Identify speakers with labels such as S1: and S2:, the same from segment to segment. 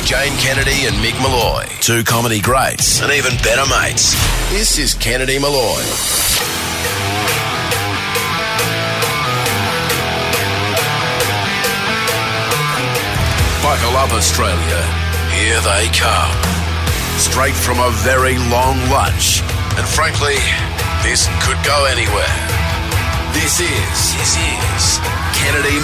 S1: Jane Kennedy and Mick Malloy. Two comedy greats and even better mates. This is Kennedy Malloy. Buckle up, Australia. Here they come. Straight from a very long lunch. And frankly, this could go anywhere. This is Kennedy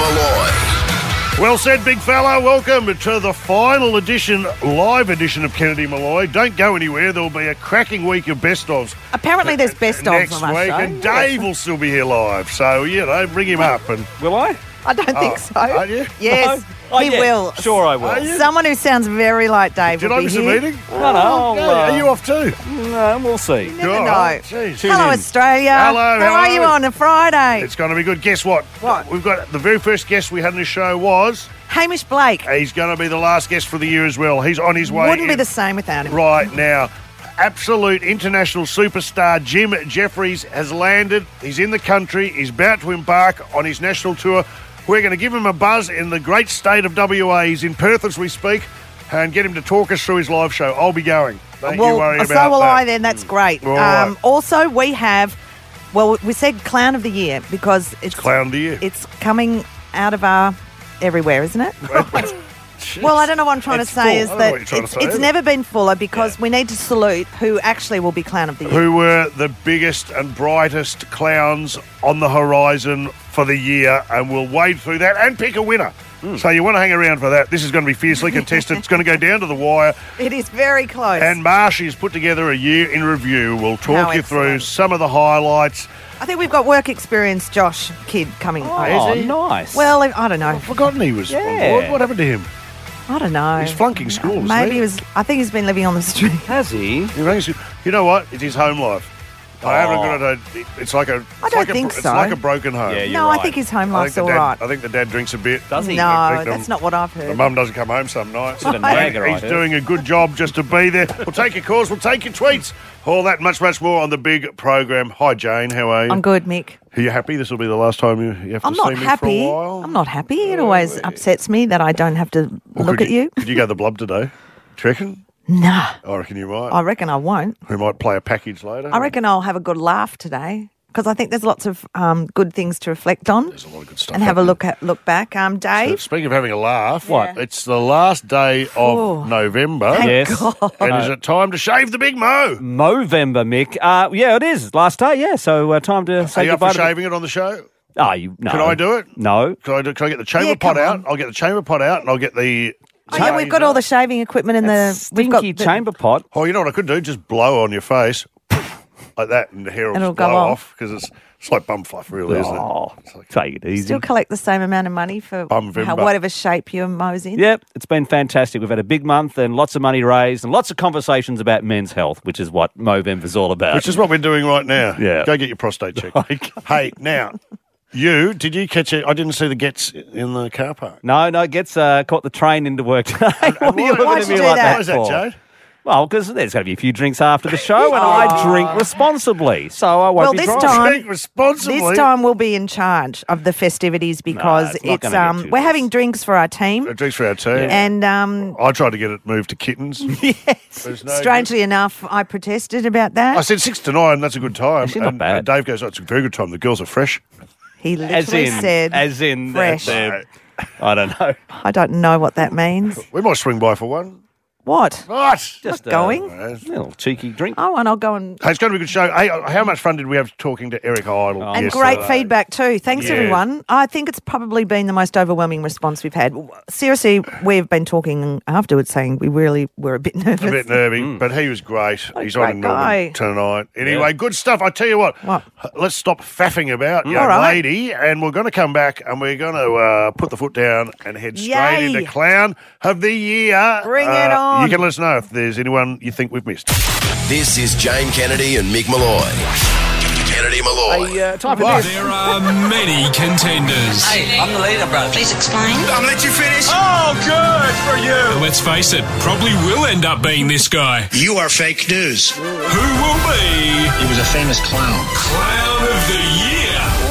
S1: Malloy.
S2: Well said, big fella. Welcome to the final edition, live edition of Kennedy Malloy. Don't go anywhere. There will be a cracking week of best-ofs.
S3: Apparently there's best-ofs
S2: next
S3: on our
S2: week,
S3: show.
S2: and Dave will still be here live. So, bring him up. And
S4: Will I?
S3: I don't think so.
S2: Are you?
S3: Yes,
S4: Oh,
S3: he
S4: yeah.
S3: will.
S4: Sure I will.
S2: Are you?
S3: Someone who sounds very like Dave
S2: Did
S3: will
S2: I
S3: be
S2: miss a
S3: here.
S2: meeting?
S4: No,
S2: Are you off too?
S4: No, we'll see.
S3: You never
S2: All
S3: know.
S2: right. Jeez.
S3: Hello,
S4: in.
S3: Australia.
S2: Hello,
S3: How are
S2: hello.
S3: you on a Friday?
S2: It's going to be good. Guess what?
S3: What?
S2: We've got the very first guest we had in the show was...
S3: Hamish Blake.
S2: He's going to be the last guest for the year as well. He's on his way
S3: Wouldn't be
S2: in
S3: the same without him.
S2: right now. Absolute international superstar Jim Jeffries has landed. He's in the country. He's about to embark on his national tour. We're going to give him a buzz in the great state of WA. He's in Perth as we speak, and get him to talk us through his live show. I'll be going. Don't you worry about
S3: so will
S2: that.
S3: I then. That's great.
S2: All right.
S3: Also, we have, we said Clown of the Year because it's
S2: Clown of the year.
S3: It's coming out of our everywhere, isn't it? Well, I don't know what I'm trying to
S2: It's
S3: say
S2: full.
S3: is
S2: I don't know
S3: that
S2: what you're trying to say
S3: it's
S2: either.
S3: never been fuller because we need to salute who actually will be Clown of the Year.
S2: Who were the biggest and brightest clowns on the horizon for the year, and we'll wade through that and pick a winner. So you want to hang around for that. This is going to be fiercely contested. It's going to go down to the wire.
S3: It is very close.
S2: And Marshy's put together a year in review. We'll talk
S3: How
S2: you through
S3: excellent.
S2: some of the highlights.
S3: I think we've got work experience Josh Kidd coming.
S4: Oh,
S2: Is he?
S4: nice.
S3: Well, I don't know.
S2: I've forgotten he was on
S4: Yeah.
S2: board. What happened to him?
S3: I don't know.
S2: He's flunking school, isn't
S3: Maybe
S2: he?
S3: he was. I think he's been living on the street.
S4: has he?
S2: You know what? It's his home life. I haven't got it. It's like a.
S3: I don't think
S2: It's
S3: so.
S2: like a broken home.
S4: Yeah, you're
S3: No, I
S4: right.
S3: think his home
S2: I
S3: life's
S2: think
S3: all
S2: the dad,
S3: right.
S2: I think the dad drinks a bit.
S4: Does he?
S3: No,
S2: think
S3: that's not what I've
S2: The
S3: heard.
S2: mum doesn't come home some nights.
S4: Bit of nagger, I
S2: He's
S4: heard.
S2: doing a good job just to be there. We'll take your calls. We'll take your tweets. All that and much, much more on the big program. Hi, Jane. How are you?
S3: I'm good, Mick.
S2: Are you happy? This will be the last time you have to
S3: I'm
S2: see
S3: not
S2: me
S3: happy.
S2: for a while?
S3: I'm not happy. It always upsets me that I don't have to
S2: Well,
S3: look
S2: could
S3: at you.
S2: Could you go the blub today? Do you reckon?
S3: Nah,
S2: I reckon you might.
S3: I reckon I won't.
S2: We might play a package later.
S3: I reckon I'll have a good laugh today because I think there's lots of good things to reflect on
S2: There's a lot of good stuff.
S3: and have a
S2: happening.
S3: look back. Dave,
S2: Speaking of having a laugh,
S4: What?
S2: It's the last day of
S3: Oh,
S2: November.
S3: thank
S4: Yes.
S3: God.
S2: And is it time to shave the big mo?
S4: Movember, Mick. Yeah, it is. Last day, yeah. So time to
S2: Are
S4: say
S2: you up
S4: goodbye
S2: for
S4: to
S2: shaving it on the show?
S4: Oh, you no.
S2: Can I do it?
S4: No.
S2: Can I get the chamber
S3: Yeah,
S2: pot
S3: come
S2: out?
S3: on.
S2: I'll get the chamber pot out and I'll get the...
S3: Oh, yeah, we've got all the shaving equipment in the. We've got
S4: Stinky
S3: the-
S4: chamber pot.
S2: Oh, you know what I could do? Just blow on your face like that and the hair will
S3: It'll
S2: just
S3: go
S2: blow
S3: off.
S2: off because it's like bum fluff, really, isn't it?
S4: Oh,
S2: It's like-
S4: take it easy.
S3: Still collect the same amount of money for
S2: Bumvember.
S3: whatever shape your mo's in.
S4: Yep, it's been fantastic. We've had a big month and lots of money raised and lots of conversations about men's health, which is what Movember's all about.
S2: Which is what we're doing right now.
S4: Yeah.
S2: Go get your prostate checked. Hey, now, did you catch it? I didn't see the Gets in the car park.
S4: No, gets caught the train into work today. What are you looking
S3: why'd
S4: at
S3: you
S4: me
S3: do
S4: like
S3: that?
S2: Why is that,
S4: for?
S2: Jade?
S4: Well, because there's going to be a few drinks after the show, and I drink responsibly, so I won't
S3: Well,
S4: be
S3: this
S4: driving.
S3: time-
S2: Drink responsibly.
S3: This time we'll be in charge of the festivities because
S4: it's not
S3: it's
S4: gonna get too
S3: we're
S4: nice.
S3: having drinks for our team
S2: Drinks for our team.
S3: and
S2: I tried to get it moved to kittens. There's no
S3: strangely enough I protested about that.
S2: I said 6 to 9. That's a good time.
S4: Actually, not
S2: and
S4: bad.
S2: Dave goes, "Oh, it's a very good time. The girls are fresh."
S3: He
S4: As
S3: literally
S4: in,
S3: said fresh.
S4: I don't know.
S3: I don't know what that means.
S2: We might swing by for one.
S3: What?
S2: Right.
S4: Just
S3: going?
S4: a little cheeky drink.
S3: Oh, and I'll go and
S2: Hey, it's going to be a good show. Hey, how much fun did we have talking to Eric Idle?
S3: and
S2: yesterday?
S3: great feedback too. Thanks
S2: Yeah.
S3: everyone. I think it's probably been the most overwhelming response we've had. Seriously, we've been talking afterwards saying we really were a bit nervous.
S2: A bit nervy, but he was great. He's on
S3: great
S2: in Melbourne
S3: guy.
S2: tonight. Anyway, good stuff. I tell you what, let's stop faffing about, young
S3: All right.
S2: lady, and we're going to come back and we're going to put the foot down and head straight
S3: Yay.
S2: into Clown of the Year.
S3: Bring it on.
S2: You can let us know if there's anyone you think we've missed.
S1: This is Jane Kennedy and Mick Malloy. Kennedy Malloy.
S4: Time for this.
S5: There are many contenders.
S6: Hey, I'm the leader, bro. Please explain.
S1: I'm let you finish.
S5: Oh, good for you. Let's face it, probably will end up being this guy.
S7: You are fake news.
S5: Who will be
S7: He was a famous clown.
S5: Clown of the Year?
S4: Whoa.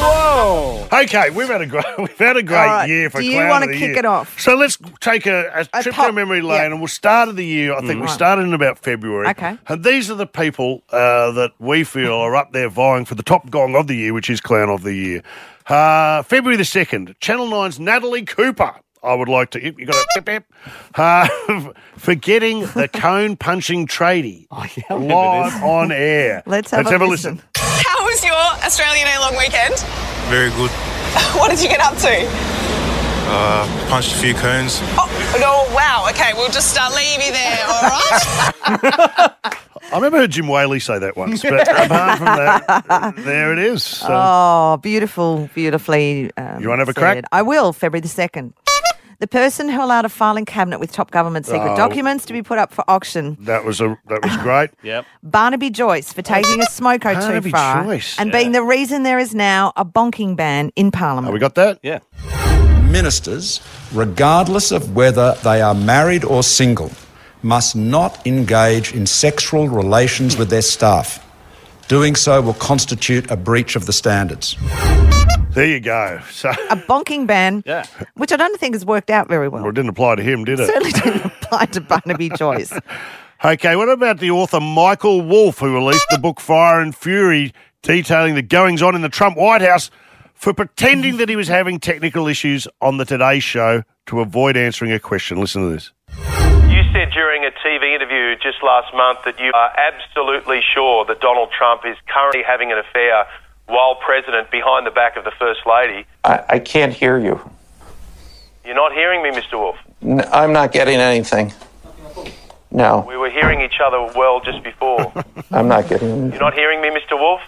S2: Okay, we've had a great
S3: All right,
S2: year for
S3: do you
S2: Clown
S3: wanna
S2: of the
S3: kick
S2: Year.
S3: it off?
S2: So let's take a trip
S3: pop-
S2: down memory lane,
S3: yeah.
S2: and we'll start of the year. I think we started in about February.
S3: Okay.
S2: And these are the people that we feel are up there vying for the top gong of the year, which is Clown of the Year. February the 2nd, Channel 9's Natalie Cooper. I would like to... You got a pip, pip. For getting the cone-punching tradie live on air.
S3: Let's have a listen.
S7: How was your Australian Day long weekend?
S8: Very good.
S7: What did you get up to?
S8: Punched a few cones.
S7: Oh, no, wow. Okay, we'll just leave you there, all right?
S2: I remember heard Jim Whaley say that once, but apart from that, there it is. So,
S3: Oh, beautifully
S2: You wanna have a crack?
S3: said. I will, February the 2nd. The person who allowed a filing cabinet with top government secret documents to be put up for auction.
S2: that was great.
S4: Yep.
S3: Barnaby Joyce for taking a smoko too
S2: Barnaby
S3: far
S2: Joyce,
S3: and being the reason there is now a bonking ban in Parliament.
S2: Have we got that?
S4: Yeah.
S9: Ministers, regardless of whether they are married or single, must not engage in sexual relations with their staff. Doing so will constitute a breach of the standards.
S2: There you go. So,
S3: A bonking ban,
S4: Yeah.
S3: which I don't think has worked out very well.
S2: well, it didn't apply to him, did it?
S3: Certainly didn't apply to Barnaby Joyce.
S2: Okay, what about the author Michael Wolff, who released the book Fire and Fury, detailing the goings-on in the Trump White House for pretending that he was having technical issues on the Today Show to avoid answering a question. Listen to this.
S10: You said during a TV interview just last month that you are absolutely sure that Donald Trump is currently having an affair while president behind the back of the First Lady.
S11: I can't hear you.
S10: You're not hearing me, Mr. Wolf.
S11: I'm not getting anything. No,
S10: We were hearing each other well just before.
S11: I'm not getting anything.
S10: You're not hearing me, Mr. Wolf?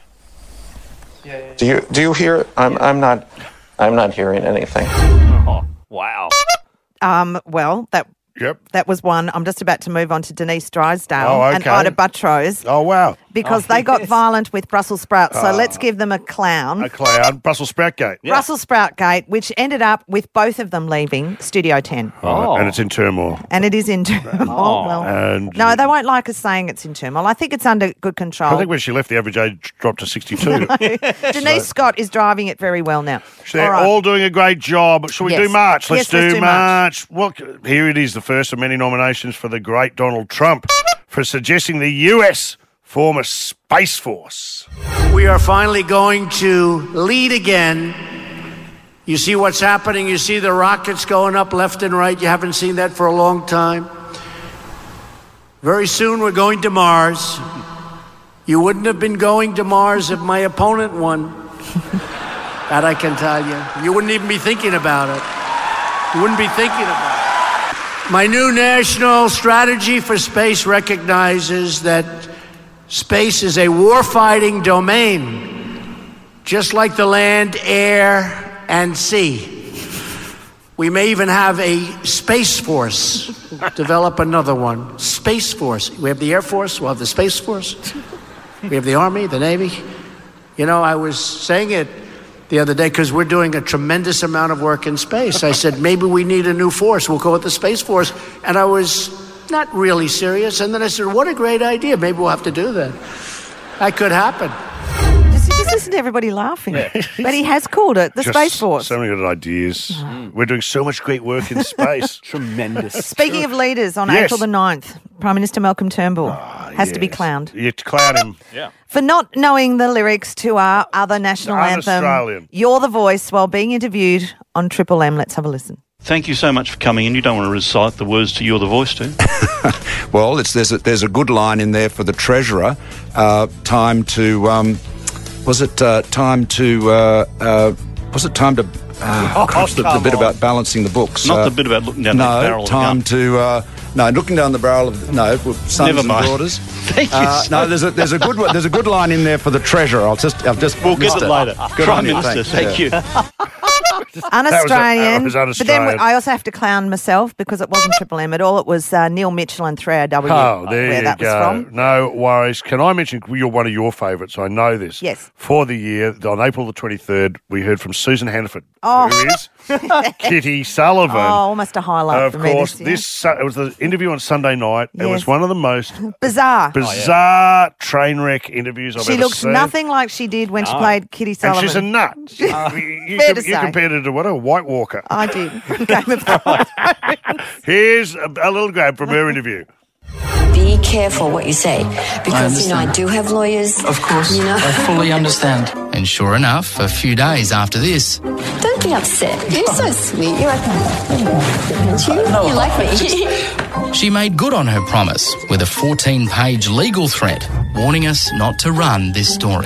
S11: Do you hear? I'm not hearing anything.
S4: Oh, wow.
S3: Well,
S2: Yep.
S3: that was one. I'm just about to move on to Denise Drysdale
S2: Oh,
S3: and
S2: okay.
S3: Ida Buttrose
S2: Oh, wow.
S3: because they got violent with Brussels sprouts. So let's give them a clown.
S2: A cloud. Brussels Sprout Gate.
S3: Brussels Sprout Gate, which ended up with both of them leaving Studio 10.
S2: Oh. And it's in turmoil.
S3: And it is in turmoil. Well,
S2: And
S3: no, they won't like us saying it's in turmoil. I think it's under good control.
S2: I think when she left, the average age dropped to 62.
S3: Denise Scott is driving it very well now.
S2: They're
S3: right.
S2: all doing a great job. Shall we
S3: Yes.
S2: do March? Let's
S3: Yes, let's
S2: do
S3: do
S2: March. Well, here it is, the first of many nominations for the great Donald Trump for suggesting the US form a space force.
S12: We are finally going to lead again. You see what's happening. You see the rockets going up left and right. You haven't seen that for a long time. Very soon we're going to Mars. You wouldn't have been going to Mars if my opponent won. That I can tell you. You wouldn't even be thinking about it. You wouldn't be thinking about it. My new national strategy for space recognizes that space is a warfighting domain, just like the land, air, and sea. We may even have a space force, develop another one. Space force. We have the Air Force, we'll have the Space Force. We have the Army, the Navy. You know, I was saying it the other day because we're doing a tremendous amount of work in space. I said, maybe we need a new force. We'll call it the Space Force. And I was not really serious. And then I said, what a great idea. Maybe we'll have to do that. That could happen.
S3: Just listen to everybody laughing. But he has called it the
S2: Just
S3: Space Force.
S2: So many good ideas. We're doing so much great work in space.
S4: Tremendous.
S3: Speaking of leaders, on
S2: Yes.
S3: April the 9th, Prime Minister Malcolm Turnbull has to be clowned
S2: You clown him.
S4: Yeah.
S3: for not knowing the lyrics to our other national anthem,
S2: Un-Australian.
S3: You're the Voice, while being interviewed on Triple M. Let's have a listen.
S13: Thank you so much for coming in. You don't want to recite the words to You're the Voice, do you?
S9: Well, there's a good line in there for the Treasurer. Time to was it time to the bit about balancing the books?
S13: Not the bit about looking down the barrel of the gun.
S9: Looking down the barrel of sons
S13: Never
S9: and
S13: mind.
S9: daughters.
S13: Thank you.
S9: No, there's a good line in there for the Treasurer. I've just
S13: We'll
S9: missed
S13: get it later.
S9: Good
S13: Prime
S9: on you,
S13: Minister,
S9: thanks.
S13: thank you.
S3: Un-Australian.
S2: That was
S3: but then
S2: un-Australian.
S3: I also have to clown myself because it wasn't Triple M at all. It was Neil Mitchell and 3RW.
S2: Oh, there
S3: where
S2: you
S3: that
S2: go.
S3: was from.
S2: No worries. Can I mention you're one of your favourites? I know this.
S3: Yes.
S2: For the year, on April the 23rd, we heard from Susan Hannaford,
S3: Oh.
S2: who is Kitty Sullivan.
S3: Oh, almost a highlight
S2: Of
S3: for me.
S2: course,
S3: this year.
S2: it was the interview on Sunday night. It was
S3: Yes.
S2: one of the most
S3: Bizarre.
S2: bizarre train wreck interviews I've
S3: She
S2: ever
S3: looks
S2: seen.
S3: nothing like she did when she played Kitty
S2: And
S3: Sullivan.
S2: she's a nut. You
S3: Fair to say.
S2: compared her to what? A White Walker.
S3: I did. Game of Thrones.
S2: Here's a little grab from her interview.
S14: Be careful what you say, because, I do have lawyers.
S15: Of course,
S14: You know.
S15: I fully understand. And sure enough, a few days after this,
S14: Don't be upset. You're so sweet. You're like, aren't you? You like me.
S15: she made good on her promise with a 14-page legal threat warning us not to run this story.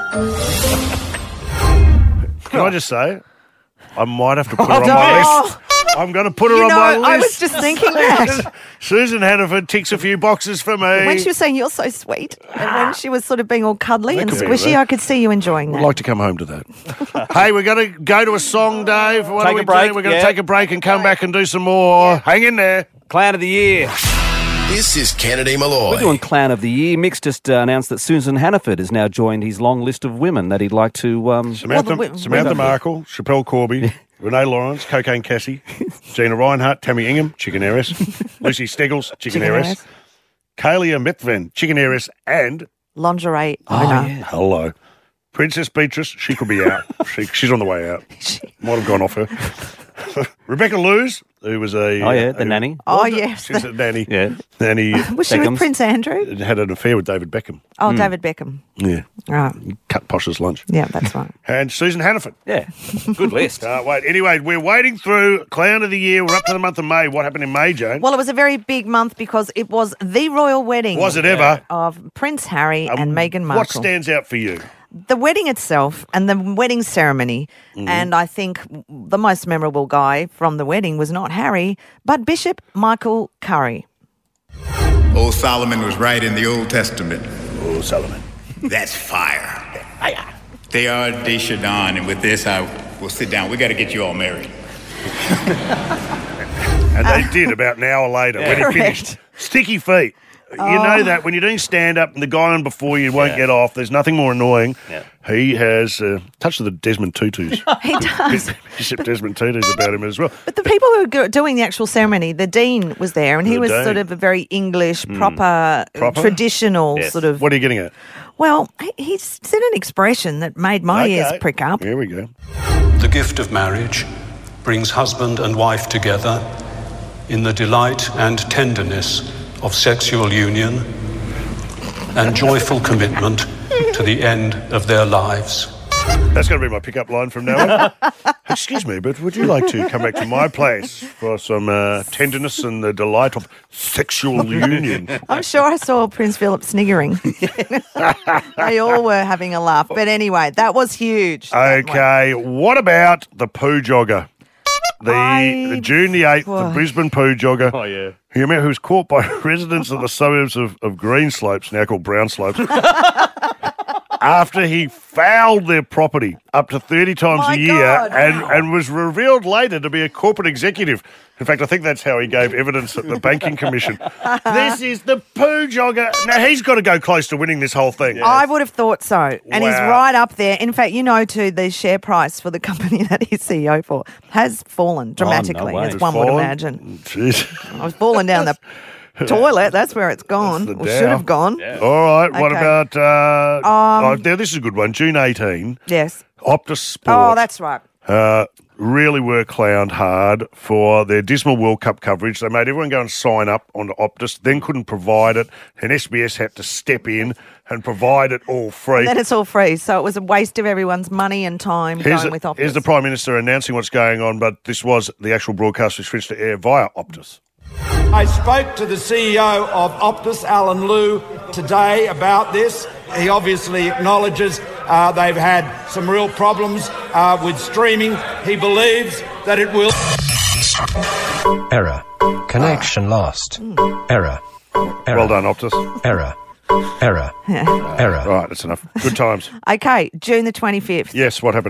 S2: Can I just say, I might have to put her on my list. I'm going to put her on my list.
S3: I was just thinking that.
S2: Susan Hannaford ticks a few boxes for me.
S3: When she was saying, "You're so sweet," and when she was sort of being all cuddly
S2: That
S3: and
S2: could be
S3: squishy,
S2: it.
S3: I could see you enjoying
S2: I'd
S3: that.
S2: like to come home to that. Hey, we're going to go to a song, Dave. What
S4: Take
S2: are we
S4: a break,
S2: doing? We're going to
S4: yeah.
S2: take a break and come back and do some more. Hang in there.
S4: Clown of the Year.
S1: This is Kennedy Malloy.
S4: We're doing Clown of the Year. Mick's just announced that Susan Hannaford has now joined his long list of women that he'd like to...
S2: Samantha Markle, Chappelle Corby, Renee Lawrence, Cocaine Cassie, Gina Reinhart, Tammy Ingham, Chicken Heiress, Lucy Steggles, Chicken Heiress, Kalia Methven, Chicken Heiress, and...
S3: Lingerie
S2: Oh,
S3: owner.
S2: Hello. Princess Beatrice, she could be out. She's on the way out. Might have gone off her. Rebecca Lewis, who was a...
S4: the nanny.
S3: Oh, yes.
S2: She's a nanny.
S4: Yeah.
S2: Nanny
S3: Was she with Prince Andrew?
S2: had an affair with David Beckham.
S3: Oh, David Beckham.
S2: Yeah.
S3: Right.
S2: Cut Posh's lunch.
S3: Yeah, that's right.
S2: And Susan Hannaford.
S4: Yeah. Good list.
S2: Can't wait. Anyway, we're waiting through Clown of the Year. We're up to the month of May. What happened in May, Jane?
S3: Well, it was a very big month because it was the royal wedding.
S2: Was it ever?
S3: Of Prince Harry and Meghan Markle.
S2: What stands out for you?
S3: The wedding itself and the wedding ceremony. And I think the most memorable guy from the wedding was not Harry, but Bishop Michael Curry.
S16: Old Solomon was right in the Old Testament.
S2: Old Solomon.
S16: That's fire. They are Deshawn, and with this, I will sit down. We got to get you all married.
S2: And they did about an hour later when he finished. Sticky feet. You know that when you're doing stand-up and the guy on before you won't get off, there's nothing more annoying.
S4: Yeah.
S2: He has touch of the Desmond Tutus.
S3: He does.
S2: Bishop Desmond Tutus about him as well.
S3: But the people who were doing the actual ceremony, the dean was there, and he
S2: The
S3: was
S2: dean.
S3: sort of a very English, proper? Traditional
S2: Yes.
S3: sort of.
S2: What are you getting at?
S3: Well, he said an expression that made my ears prick up.
S2: Here we go.
S17: The gift of marriage brings husband and wife together in the delight and tenderness of sexual union and joyful commitment to the end of their lives.
S2: That's going to be my pickup line from now on. Excuse me, but would you like to come back to my place for some tenderness and the delight of sexual union?
S3: I'm sure I saw Prince Philip sniggering. They all were having a laugh. But anyway, that was huge.
S2: Okay, what about the poo jogger? The June the 8th, the Brisbane poo jogger.
S4: Oh, yeah.
S2: You remember who was caught by residents of the suburbs of Green Slopes, now called Brown Slopes, after he fouled their property up to 30 times a year and was revealed later to be a corporate executive. In fact, I think that's how he gave evidence at the Banking Commission. This is the poo jogger. Now, he's got to go close to winning this whole thing.
S3: I would have thought so. And he's
S2: Wow.
S3: right up there. In fact, too, the share price for the company that he's CEO for has fallen dramatically,
S2: way.
S3: as
S2: It's
S3: one would
S2: fallen?
S3: imagine.
S2: Jeez.
S3: I was falling down the toilet. That's where it's gone.
S2: The
S3: Or should have gone.
S2: All right, what
S3: Okay.
S2: about... now, this is a good one. June 18.
S3: Yes.
S2: Optus Sport.
S3: Oh, that's right.
S2: Really were clowned hard for their dismal World Cup coverage. They made everyone go and sign up onto Optus, then couldn't provide it, and SBS had to step in and provide it all free.
S3: And then it's all free. So it was a waste of everyone's money and time going with Optus.
S2: Here's the Prime Minister announcing what's going on, but this was the actual broadcast which switched to air via Optus.
S18: I spoke to the CEO of Optus, Alan Liu, today about this. He obviously acknowledges they've had some real problems with streaming. He believes that it will...
S19: Error. Connection lost. Error. Error.
S2: Well done, Optus.
S19: Error. Error. Error.
S2: Right, that's enough. Good times.
S3: Okay, June the 25th.
S2: Yes, what happened?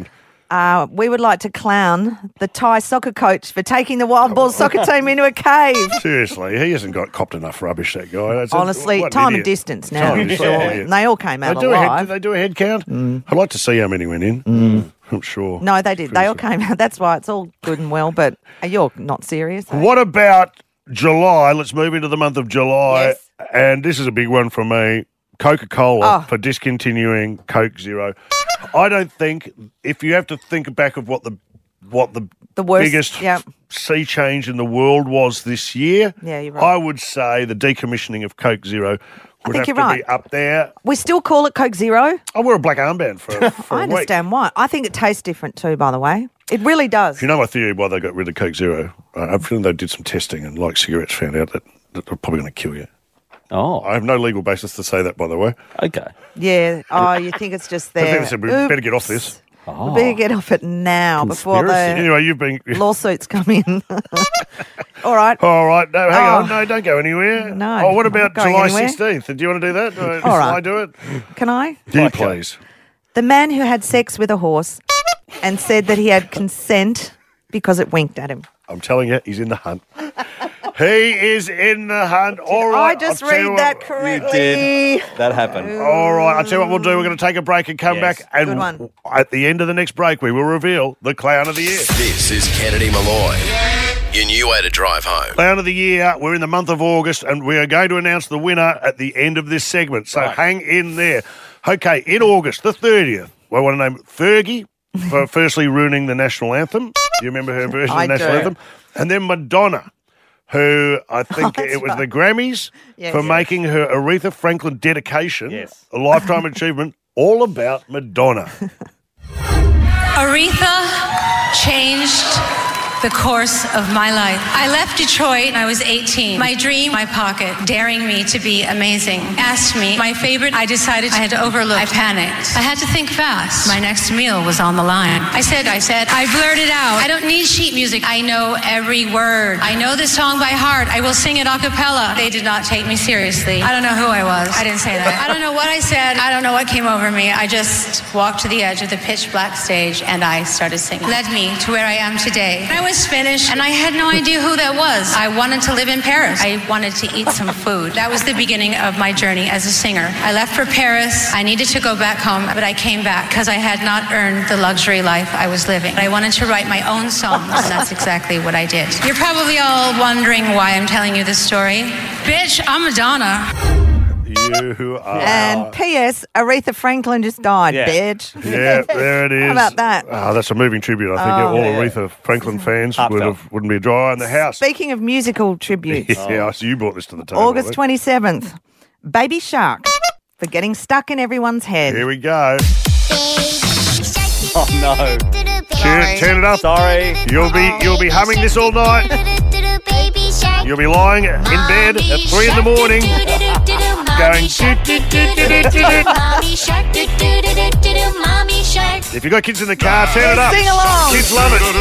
S3: We would like to clown the Thai soccer coach for taking the Wild Boars soccer team into a cave.
S2: Seriously, he hasn't got copped enough rubbish, that guy.
S3: Honestly, time and distance now. I'm sure. And they all came out alive.
S2: Did they do a head count? I'd like to see how many went in. I'm sure.
S3: No, they did. They all came out. That's why it's all good and well, but you're not serious. Eh?
S2: What about July? Let's move into the month of July.
S3: Yes.
S2: And this is a big one for me. Coca-Cola for discontinuing Coke Zero. I don't think, if you have to think back of what the
S3: worst,
S2: biggest sea change in the world was this year,
S3: you're right.
S2: I would say the decommissioning of Coke Zero would have to be up there.
S3: We still call it Coke Zero.
S2: I wear a black armband for
S3: I understand why. I think it tastes different too, by the way. It really does.
S2: You know my theory why they got rid of Coke Zero? I'm feeling they did some testing and, like cigarettes, found out that they're probably going to kill you.
S4: Oh.
S2: I have no legal basis to say that, by the way.
S4: Okay.
S3: Yeah. Oh, you think it's just there.
S2: I think we better get off this.
S3: We better get off it now before the
S2: anyway, you've been
S3: lawsuits come in. All right.
S2: All right. No, hang on. No, don't go anywhere.
S3: No.
S2: Oh, what about July
S3: anywhere.
S2: 16th? Do you want to do that?
S3: All right.
S2: Shall I do it?
S3: Can I?
S2: Do you please?
S3: The man who had sex with a horse and said that he had consent because it winked at him.
S2: I'm telling you, he's in the hunt. He is in the hunt. All right.
S3: I just read that correctly.
S4: You did. That happened.
S2: All right. I'll tell you what we'll do. We're going to take a break and come back. And
S3: Good one.
S2: At the end of the next break, we will reveal the Clown of the Year.
S1: This is Kennedy Malloy. Your new way to drive home.
S2: Clown of the Year. We're in the month of August, and we are going to announce the winner at the end of this segment. So hang in there. Okay, in August, the 30th, we want to name Fergie for firstly ruining the national anthem. Do you remember her version of the national anthem? And then Madonna, who I think it was the Grammys for making her Aretha Franklin dedication a lifetime achievement all about Madonna.
S20: Aretha changed the course of my life. I left Detroit when I was 18. My dream, my pocket, daring me to be amazing. Asked me my favorite, I decided I had to overlook. I panicked. I had to think fast. My next meal was on the line. I blurted out, I don't need sheet music. I know every word. I know this song by heart. I will sing it a cappella. They did not take me seriously. I don't know who I was. I didn't say that. I don't know what I said. I don't know what came over me. I just walked to the edge of the pitch black stage and I started singing. Led me to where I am today. I was finished and I had no idea who that was. I wanted to live in Paris. I wanted to eat some food. That was the beginning of my journey as a singer. I left for Paris. I needed to go back home, but I came back because I had not earned the luxury life I was living. I wanted to write my own songs, and that's exactly what I did. You're probably all wondering why I'm telling you this story. Bitch, I'm Madonna.
S2: You are.
S3: And P.S. Aretha Franklin just died, bitch.
S2: Yeah, there it is.
S3: How about that?
S2: Oh, that's a moving tribute. I think all Aretha Franklin fans wouldn't be dry eye in the house.
S3: Speaking of musical tributes.
S2: Yeah, so you brought this to the table.
S3: August 27th, Baby Shark for getting stuck in everyone's head.
S2: Here we go.
S4: Oh, no.
S2: Turn it up.
S4: Sorry.
S2: You'll be humming this all night. You'll be lying in bed at 3 in the morning going If you've got kids in the car, turn it up.
S3: Sing along.
S2: Kids love it.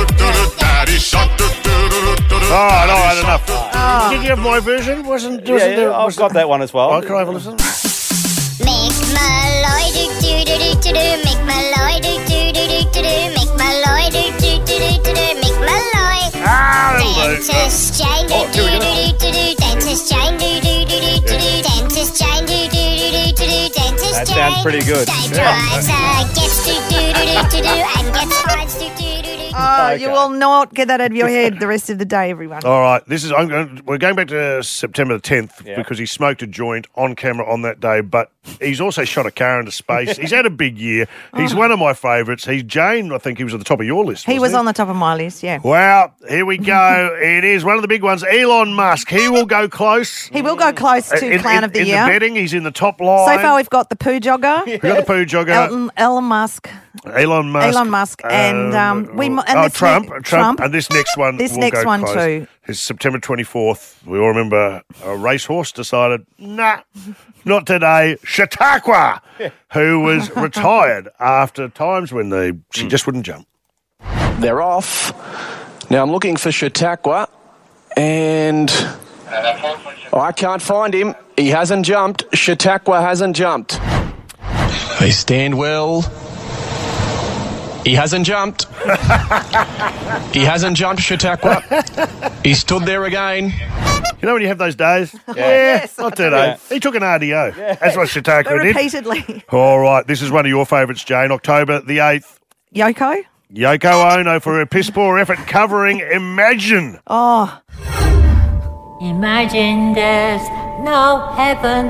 S2: All right, enough. Did you have my version? Wasn't there?
S4: I've got that one as well.
S2: Oh, can I have a listen?
S21: Make my Lloyd do make my Lloyd do make my Lloyd do make my Lloyd. Dentist Jane do Dentist Jane do Dentist Jane do Dentist
S4: That sounds pretty good.
S21: Gets do and gets finds do.
S3: Oh, you will not get that out of your head the rest of the day, everyone.
S2: All right, we're going back to September the 10th because he smoked a joint on camera on that day, but he's also shot a car into space. He's had a big year. He's one of my favourites. He's Jane, I think he was at the top of your list.
S3: He was on the top of my list, yeah.
S2: Well, here we go. It is one of the big ones. Elon Musk. He will go close.
S3: He will go close to Clown of the Year.
S2: In the betting, he's in the top line.
S3: So far, we've got the poo jogger.
S2: We've got the poo jogger.
S3: Elon Musk. And
S2: Trump. And this next one
S3: This
S2: will
S3: next
S2: go
S3: one
S2: close.
S3: too.
S2: It's September 24th. We all remember a racehorse decided, nah, not today. Chautauqua, who was retired after times when she just wouldn't jump.
S11: They're off. Now I'm looking for Chautauqua, and I can't find him. He hasn't jumped. Chautauqua hasn't jumped. They stand well. He hasn't jumped. He hasn't jumped, Chautauqua. He stood there again.
S2: You know when you have those days? Yeah,
S3: Yes,
S2: not today. He took an RDO. That's what Chautauqua did.
S3: Repeatedly.
S2: All right, this is one of your favourites, Jane. October the 8th.
S3: Yoko?
S2: Yoko Ono for her piss-poor effort covering Imagine.
S3: Oh.
S6: Imagine there's no heaven.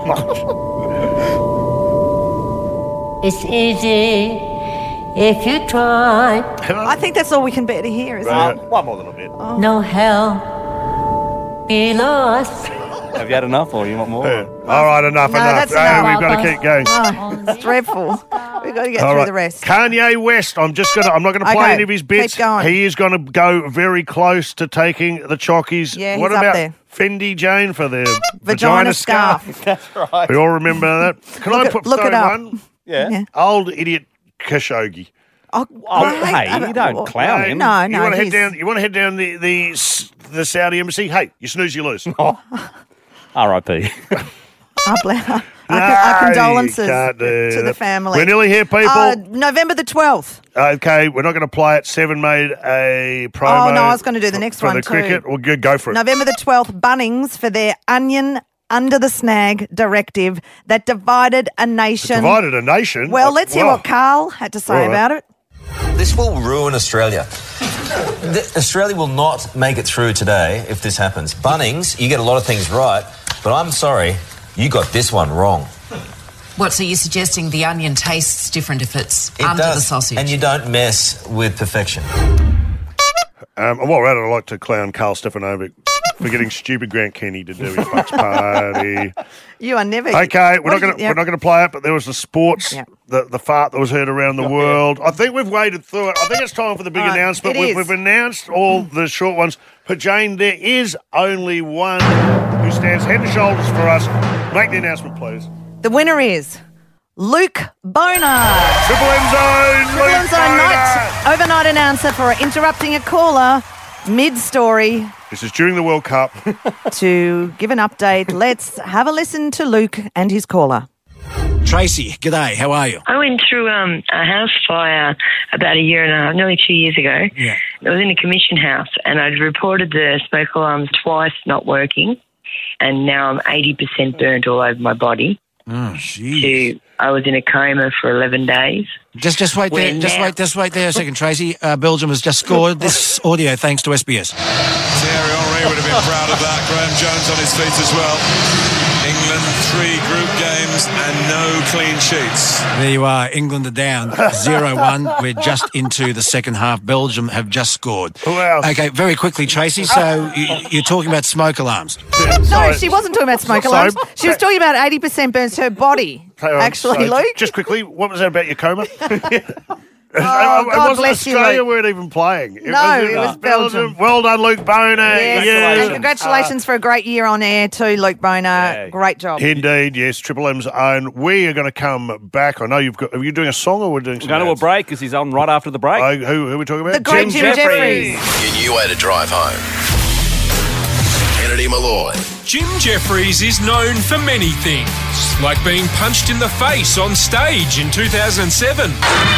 S6: It's easy if you try.
S3: I think that's all we can bear to hear, isn't it?
S4: One more little bit.
S6: No hell below us.
S4: Have you had enough, or you want more?
S2: All right, enough.
S3: That's
S2: Hey,
S3: enough.
S2: we've got to keep going.
S3: Oh, it's dreadful. We've got to get
S2: All
S3: through
S2: right.
S3: the rest.
S2: Kanye West. I'm not going to play
S3: Okay,
S2: any of his bits.
S3: keep going.
S2: He is going to go very close to taking the chockies.
S3: Yeah,
S2: what
S3: he's up
S2: about
S3: there.
S2: Fendi Jane for their
S3: Vagina scarf.
S4: That's right.
S2: We all remember that. Can I
S3: Look it
S2: throw
S3: up.
S2: one?
S4: Yeah.
S2: Old idiot Khashoggi.
S3: Oh,
S4: Hey, you don't clown him.
S3: No,
S2: You want to head
S3: he's-
S2: down? You want to head down the Saudi embassy? Hey, you snooze, you lose.
S4: R.I.P.
S3: Our condolences
S2: you can't do
S3: to the
S2: that.
S3: family.
S2: We're nearly here, people.
S3: November the 12th.
S2: Okay, we're not going to play it. Seven made a promo.
S3: Oh, no, I was going to do the next
S2: for
S3: one
S2: the
S3: too.
S2: cricket. Well, good, go for it.
S3: November the 12th, Bunnings for their onion under the snag directive that divided a nation.
S2: Divided a nation?
S3: Well, let's hear
S2: Wow.
S3: what Carl had to say
S2: All right.
S3: about it.
S22: This will ruin Australia. Australia will not make it through today if this happens. Bunnings, you get a lot of things right, but I'm sorry, you got this one wrong.
S23: What, so you're suggesting the onion tastes different if it's
S22: It
S23: under
S22: does,
S23: the sausage?
S22: and you don't mess with perfection.
S2: While we're at it, I'd like to clown Carl Stefanovic for getting stupid Grant Kenny to do his Bucks party.
S3: You are never...
S2: Okay, we're
S3: What
S2: not
S3: did you-
S2: going to play it, but there was the sports, the fart that was heard around the world. I think we've waded through it. I think it's time for the big announcement.
S3: it is.
S2: We've announced all the short ones. But Jane, there is only one who stands head and shoulders for us. Make the announcement, please.
S3: The winner is Luke Boner.
S2: Triple M Zone,
S3: Triple
S2: Luke
S3: M Zone
S2: Boner.
S3: overnight announcer for interrupting a caller mid-story
S2: This is during the World Cup.
S3: to give an update. Let's have a listen to Luke and his caller.
S24: Tracy, g'day, how are you?
S25: I went through a house fire about a year and a half, nearly 2 years ago.
S24: Yeah.
S25: It was in a commission house, and I'd reported the smoke alarms twice not working, and now I'm 80% burnt all over my body.
S24: Oh, jeez.
S25: I was in a coma for 11 days.
S24: Just wait there. Just wait there a second, Tracy. Belgium has just scored this audio thanks to SBS.
S26: Thierry Henry would have been proud of that. Graham Jones on his feet as well. England, 3 group games and no clean sheets.
S24: There you are. England are down 0-1. We're just into the second half. Belgium have just scored.
S2: Wow.
S24: Okay, very quickly, Tracy. So you're talking about smoke alarms.
S3: No, she wasn't talking about smoke
S2: So-
S3: alarms. She was talking about 80% burns her body. Actually,
S2: So,
S3: Luke.
S2: Just quickly, what was that about your coma?
S3: Oh,
S2: it
S3: God
S2: wasn't
S3: bless you,
S2: Australia
S3: Luke.
S2: weren't even playing. It
S3: was Belgium.
S2: Well done, Luke Boner.
S3: Yes. And congratulations for a great year on air too, Luke Boner. Great job.
S2: Indeed, yes. Triple M's own. We are going to come back. I know are you doing a song or we're doing
S4: We're
S2: something
S4: going to a break because he's on right after the break.
S2: Who are we talking about?
S3: The great Jim Jeffries.
S1: Your new way to drive home. Kennedy Malloy.
S5: Jim Jeffries is known for many things, like being punched in the face on stage in 2007.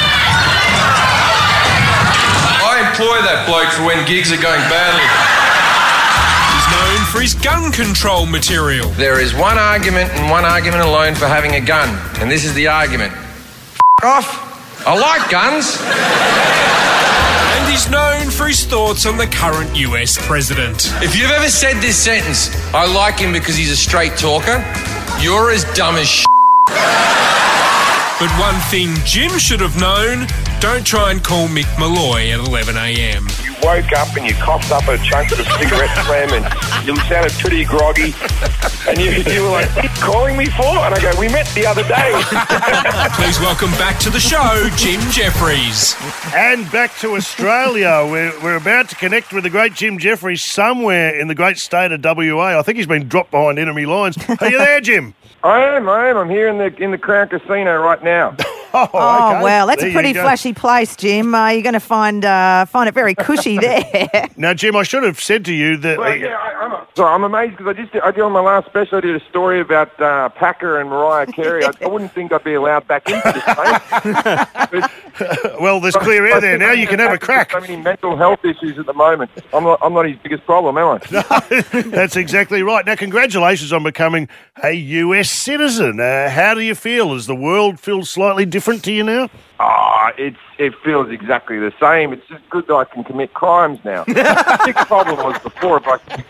S27: I employ that bloke for when gigs are going badly.
S5: He's known for his gun control material.
S27: There is one argument and one argument alone for having a gun, and this is the argument. F*** off. I like guns.
S5: And he's known for his thoughts on the current US president.
S27: If you've ever said this sentence, I like him because he's a straight talker, you're as dumb as shit.
S5: But one thing Jim should have known, don't try and call Mick Malloy at 11 a.m.
S10: You woke up and you coughed up a chunk of the cigarette phlegm and you sounded pretty groggy. And you were like, what are you calling me for? And I go, we met the other day.
S5: Please welcome back to the show, Jim Jeffries.
S2: And back to Australia. We're about to connect with the great Jim Jeffries somewhere in the great state of WA. I think he's been dropped behind enemy lines. Are you there, Jim?
S10: I am. I'm here in the Crown Casino right now.
S3: Oh,
S2: okay.
S3: well, that's
S2: There
S3: a
S2: you
S3: pretty
S2: go.
S3: flashy place, Jim. You're going to find it very cushy there.
S2: Now, Jim, I should have said to you that...
S27: I'm amazed because I did on my last special, I did a story about Packer and Mariah Carey. I wouldn't think I'd be allowed back into this place.
S2: Well, there's clear air there now. You can have a crack.
S27: So many mental health issues at the moment. I'm not his biggest problem, am I?
S2: That's exactly right. Now, congratulations on becoming a US citizen. How do you feel? Does the world feel slightly different to you now?
S27: It feels exactly the same. It's just good that I can commit crimes now. The big problem was before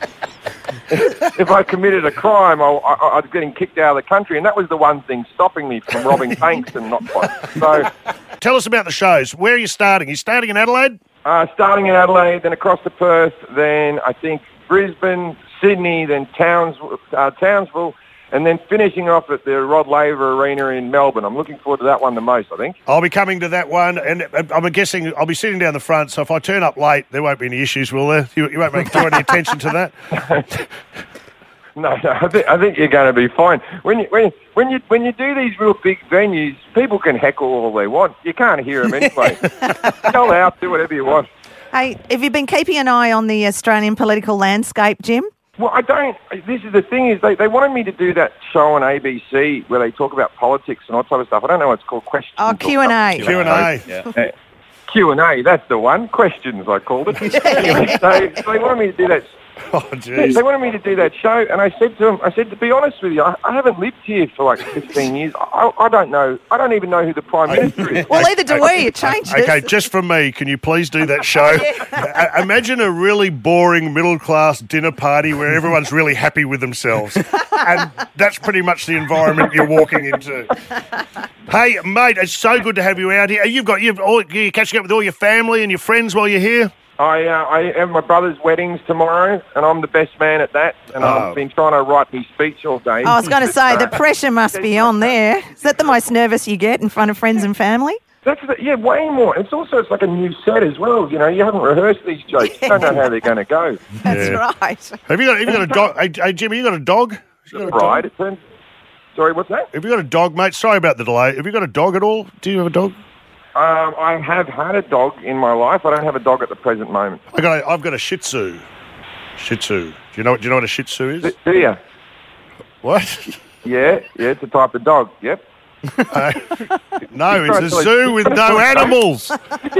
S27: if I committed a crime, I was getting kicked out of the country, and that was the one thing stopping me from robbing banks and not fighting. So,
S2: tell us about the shows. Where are you starting? Are you starting in Adelaide?
S27: Starting in Adelaide, then across to Perth, then I think Brisbane, Sydney, then Townsville, and then finishing off at the Rod Laver Arena in Melbourne. I'm looking forward to that one the most, I think.
S2: I'll be coming to that one, and I'm guessing I'll be sitting down the front, so if I turn up late, there won't be any issues, will there? You won't draw any attention to that?
S27: No, I think you're going to be fine. When you do these real big venues, people can heckle all they want. You can't hear them anyway. Go out, do whatever you want.
S3: Hey, have you been keeping an eye on the Australian political landscape, Jim?
S27: Well, I don't. This is the thing is they wanted me to do that show on ABC where they talk about politics and all type of stuff. I don't know what it's called. Questions.
S3: Oh, Q&A.
S2: Q&A.
S27: Yeah. Q&A, that's the one. Questions, I called it. So they wanted me to do that.
S2: Oh, jeez.
S27: They wanted me to do that show, and I said to them, to be honest with you, I haven't lived here for like 15 years. I don't know. I don't even know who the Prime Minister is.
S3: Well, either do we. It changes.
S2: Okay, just from me, can you please do that show? Imagine a really boring middle-class dinner party where everyone's really happy with themselves. And that's pretty much the environment you're walking into. Hey, mate, it's so good to have you out here. You're catching up with all your family and your friends while you're here?
S27: I have my brother's weddings tomorrow, and I'm the best man at that. And I've been trying to write my speech all day.
S3: I was going to say, the pressure must be on there. Is that the most nervous you get in front of friends and family?
S27: Way more. It's like a new set as well. You know, you haven't rehearsed these jokes. You don't know how they're going to go.
S3: That's right.
S2: Have you got a dog? Hey, Jimmy, you got a dog?
S27: Right. Sorry, what's that?
S2: Have you got a dog, mate? Sorry about the delay. Have you got a dog at all? Do you have a dog?
S27: I have had a dog in my life. I don't have a dog at the present moment.
S2: I've got a Shih Tzu. Shih Tzu. Do you know what a Shih Tzu is?
S27: Do you?
S2: What?
S27: Yeah, it's a type of dog. Yep.
S2: No, it's a zoo with no animals.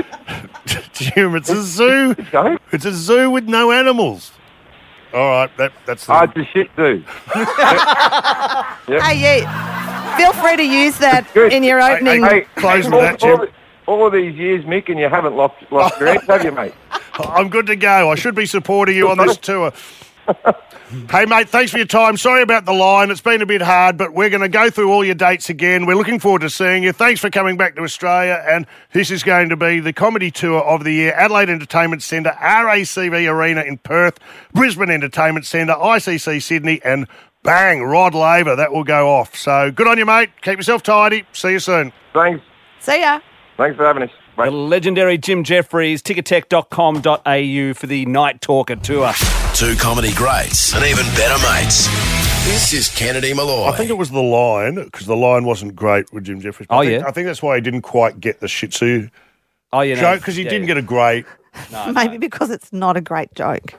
S2: Jim, it's a zoo. It's a zoo with no animals. All right, that's.
S27: It's a Shih Tzu. Yep.
S3: Hey, yeah. Feel free to use that in your opening.
S2: Close with that, Jim.
S27: All of these years, Mick, and you haven't lost your ex, have you, mate?
S2: I'm good to go. I should be supporting you on this tour. Hey, mate, thanks for your time. Sorry about the line. It's been a bit hard, but we're going to go through all your dates again. We're looking forward to seeing you. Thanks for coming back to Australia, and this is going to be the comedy tour of the year. Adelaide Entertainment Centre, RACV Arena in Perth, Brisbane Entertainment Centre, ICC Sydney, and bang, Rod Laver. That will go off. So good on you, mate. Keep yourself tidy. See you soon.
S27: Thanks.
S3: See ya.
S27: Thanks for having us. Bye.
S4: The legendary Jim Jeffries, ticketek.com.au for the Night Talker tour.
S1: Two comedy greats and even better mates. This is Kennedy Malloy.
S2: I think it was the line, because the line wasn't great with Jim Jeffries. I think that's why he didn't quite get the Shih Tzu joke, because he didn't get a great...
S3: Maybe because it's not a great joke.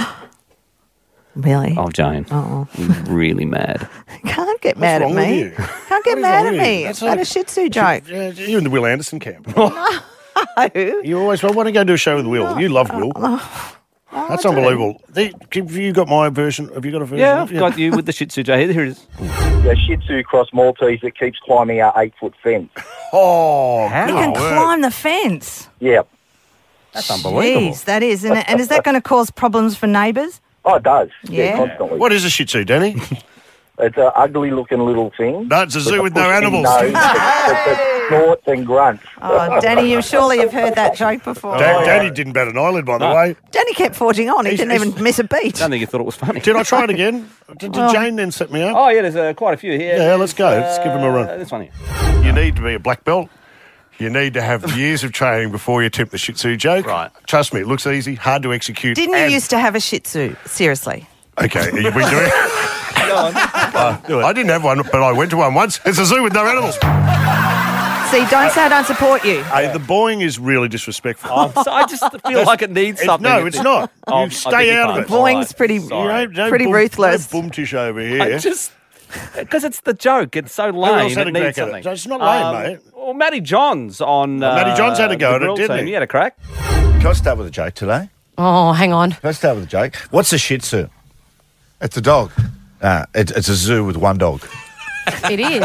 S3: Really?
S4: Oh, Jane.
S3: Oh.
S4: I'm really mad.
S3: Can't get mad at me. Can't get mad at me. It's not a Shih Tzu joke.
S2: You're in the Will Anderson camp.
S3: No.
S2: You always want to go do a show with Will. You love Will. That's unbelievable. Have you got my version? Have you got a version?
S4: Yeah, I've got you with the Shih Tzu joke. Here it is.
S7: The Shih Tzu cross Maltese that keeps climbing our 8-foot fence.
S2: Oh,
S3: you can climb the fence.
S7: Yep.
S4: That's unbelievable.
S3: Jeez, that is. And is that going to cause problems for neighbours?
S7: Oh, it does.
S3: Yeah.
S7: Constantly.
S2: What is a Shih Tzu, Danny?
S7: It's an ugly-looking little thing.
S2: No, it's a zoo with no animals.
S7: That snorts and grunts.
S3: Oh, Danny, you surely have heard that joke before.
S2: Danny didn't bat an eyelid, by the way.
S3: Danny kept forging on. He didn't even miss a beat.
S4: I don't think he thought it was funny.
S2: Did I try it again? Did Jane then set me up?
S4: Oh, yeah, there's quite a few here.
S2: Yeah, let's go. Let's give him a run.
S4: This one here.
S2: You need to be a black belt. You need to have years of training before you attempt the Shih Tzu joke.
S4: Right.
S2: Trust me, it looks easy, hard to execute.
S3: Didn't you used to have a Shih Tzu? Seriously.
S2: Okay, are we doing it? I didn't have one, but I went to one once. It's a zoo with no animals.
S3: See, don't say I don't support you.
S2: Hey, the boing is really disrespectful.
S4: I just feel like it needs something.
S2: No, it's not. You stay out of it.
S3: Boing's pretty ruthless.
S2: No boom tish over here.
S4: Because it's the joke. It's so
S2: Who else
S4: lame.
S2: had
S4: It
S2: a
S4: needs
S2: crack at
S4: something.
S2: it? It's not lame, mate.
S4: Well, Matty Johns on.
S2: Matty Johns had a go
S4: the
S2: at it,
S4: grill
S2: didn't
S4: team.
S2: he?
S4: He had a crack.
S8: Can I start with a joke today?
S6: Oh, hang on.
S8: Can I start with a joke? What's a Shih Tzu? It's a dog. It's a zoo with one dog.
S6: It is.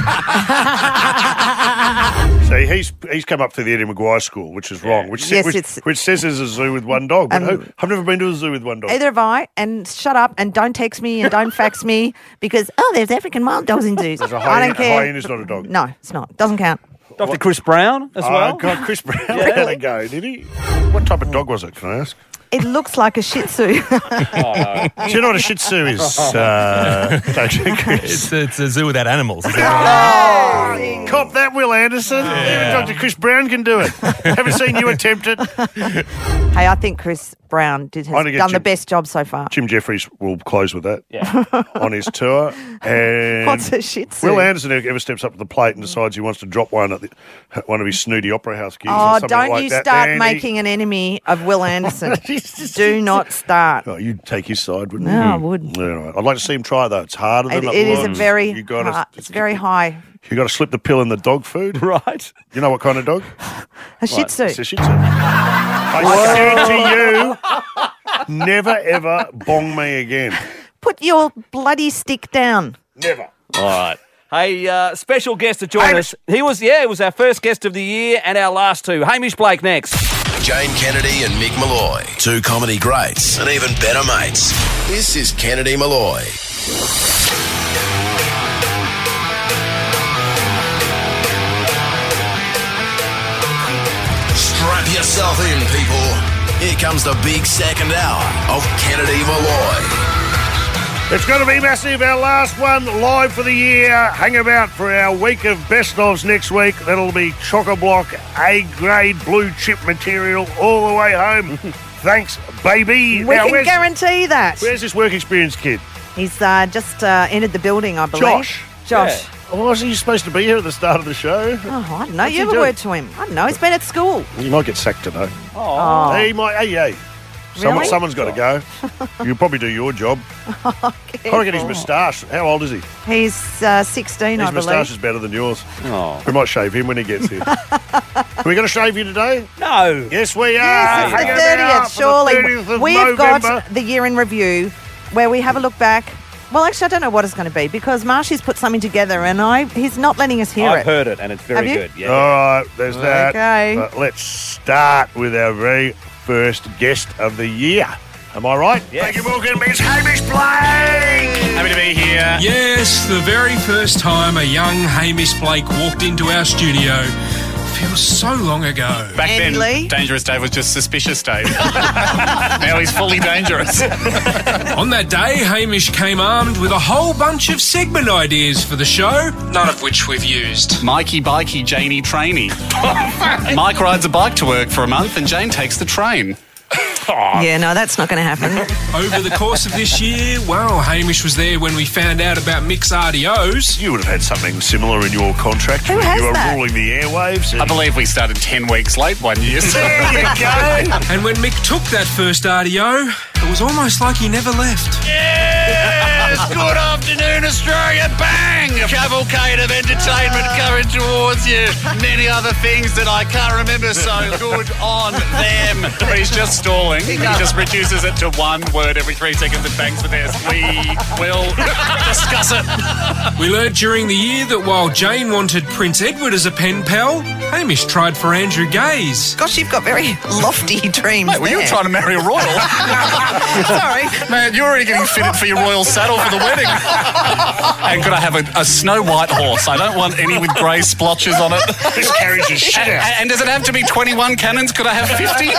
S2: See, he's come up through the Eddie Maguire school, which is wrong. Which says there's a zoo with one dog. But I've never been to a zoo with one dog.
S3: Either have I. And shut up and don't text me and don't fax me because, there's African wild dogs in zoos.
S2: There's a
S3: I don't care.
S2: hyena's not a dog.
S3: No, it's not. Doesn't count.
S4: Dr. Chris Brown as well.
S2: Oh, God, Chris Brown had a go, did he? What type of dog was it, can I ask?
S3: It looks like a Shih Tzu.
S2: Do you know what a Shih Tzu is?
S9: It's a zoo without animals.
S2: Cop that, Will Anderson. Even Dr. Chris Brown can do it. Haven't seen you attempt it.
S3: Hey, I think Chris Brown has done the best job so far.
S2: Jim Jeffries will close with that on his tour. And
S3: What's a Shih Tzu?
S2: Will Anderson ever steps up to the plate and decides he wants to drop one at one of his snooty opera house gigs.
S3: Oh,
S2: or something
S3: don't
S2: like
S3: you
S2: that,
S3: start
S2: Andy.
S3: making an enemy of Will Anderson. Do not start.
S2: Oh, you'd take his side, wouldn't
S3: No,
S2: you?
S3: I wouldn't.
S2: Yeah, right. I'd like to see him try, though. It's harder than
S3: It
S2: it
S3: is a
S2: looks.
S3: very
S2: You gotta-
S3: hard, it's very high.
S2: You got to slip the pill in the dog food.
S4: Right.
S2: You know what kind of dog?
S3: A Shih Tzu.
S2: It's a Shih Tzu. I said to you, never ever bong me again.
S3: Put your bloody stick down.
S2: Never.
S4: All right. Hey, special guest to join us. He was our first guest of the year and our last two. Hamish Blake next.
S1: Jane Kennedy and Mick Malloy, two comedy greats and even better mates. This is Kennedy Malloy. Strap yourself in, people. Here comes the big second hour of Kennedy Malloy.
S2: It's going to be massive. Our last one live for the year. Hang about for our week of best-ofs next week. That'll be chock-a-block, A-grade blue chip material all the way home. Thanks, baby.
S3: We can guarantee that.
S2: Where's this work experience kid?
S3: He's just entered the building, I believe. Josh.
S2: Well, wasn't he supposed to be here at the start of the show?
S3: Oh, I don't know.
S2: What's
S3: You
S2: he
S3: have a
S2: doing?
S3: word to him. I don't know. He's been at school.
S2: You might get sacked today.
S3: Oh.
S2: He might. Hey.
S3: Really?
S2: Someone's got to go. You'll probably do your job. I reckon his moustache. How old is he?
S3: He's 16, I
S2: His
S3: believe.
S2: moustache is better than yours.
S4: Oh.
S2: We might shave him when he gets here. Are we going to shave you today?
S4: No.
S2: Yes, we are.
S3: Yes, it's
S2: Hang
S3: the
S2: about
S3: 30th,
S2: for
S3: surely.
S2: the 30th of
S3: We've
S2: November.
S3: got the year in review where we have a look back. Well, actually, I don't know what it's going to be because Marshy's put something together and he's not letting us hear
S4: I've
S3: it.
S4: heard it and it's very
S3: Have you?
S4: good. Yeah.
S2: All right, there's that.
S3: Okay.
S2: But let's start with our very first guest of the year. Am I right?
S4: Yes.
S2: Thank you, welcome, Miss Hamish Blake.
S9: Happy to be here.
S5: Yes, the very first time a young Hamish Blake walked into our studio feels so long ago.
S9: Back
S3: Andy
S9: then,
S3: Lee?
S9: Dangerous Dave was just Suspicious Dave. Now he's fully dangerous.
S5: On that day, Hamish came armed with a whole bunch of segment ideas for the show, none of which we've used.
S9: Mikey, Bikey, Janey, Trainee. Mike rides a bike to work for a month and Jane takes the train.
S3: Yeah, no, that's not going to happen.
S5: Over the course of this year, well, Hamish was there when we found out about Mick's RDOs.
S2: You would have had something similar in your contract
S3: Who
S2: when
S3: has
S2: you were
S3: that?
S2: ruling the airwaves.
S9: I believe we started 10 weeks late one year. So.
S2: There you go.
S5: And when Mick took that first RDO, it was almost like he never left.
S9: Yes! Good afternoon, Australia. Bang! A cavalcade of entertainment coming towards you. Many other things that I can't remember, so good on them. But he's just stalling. He just reduces it to one word every 3 seconds and bangs for this. We will discuss it.
S5: We learnt during the year that while Jane wanted Prince Edward as a pen pal, Hamish tried for Andrew Gaze.
S3: Gosh, you've got very lofty dreams.
S9: Mate, well, you were trying to marry a royal.
S3: Sorry.
S9: Man, you're already getting fitted for your royal saddle for the wedding. And could I have a Snow White horse? I don't want any with grey splotches on it.
S2: This carries his shit out.
S9: And does it have to be 21 cannons? Could I have 50?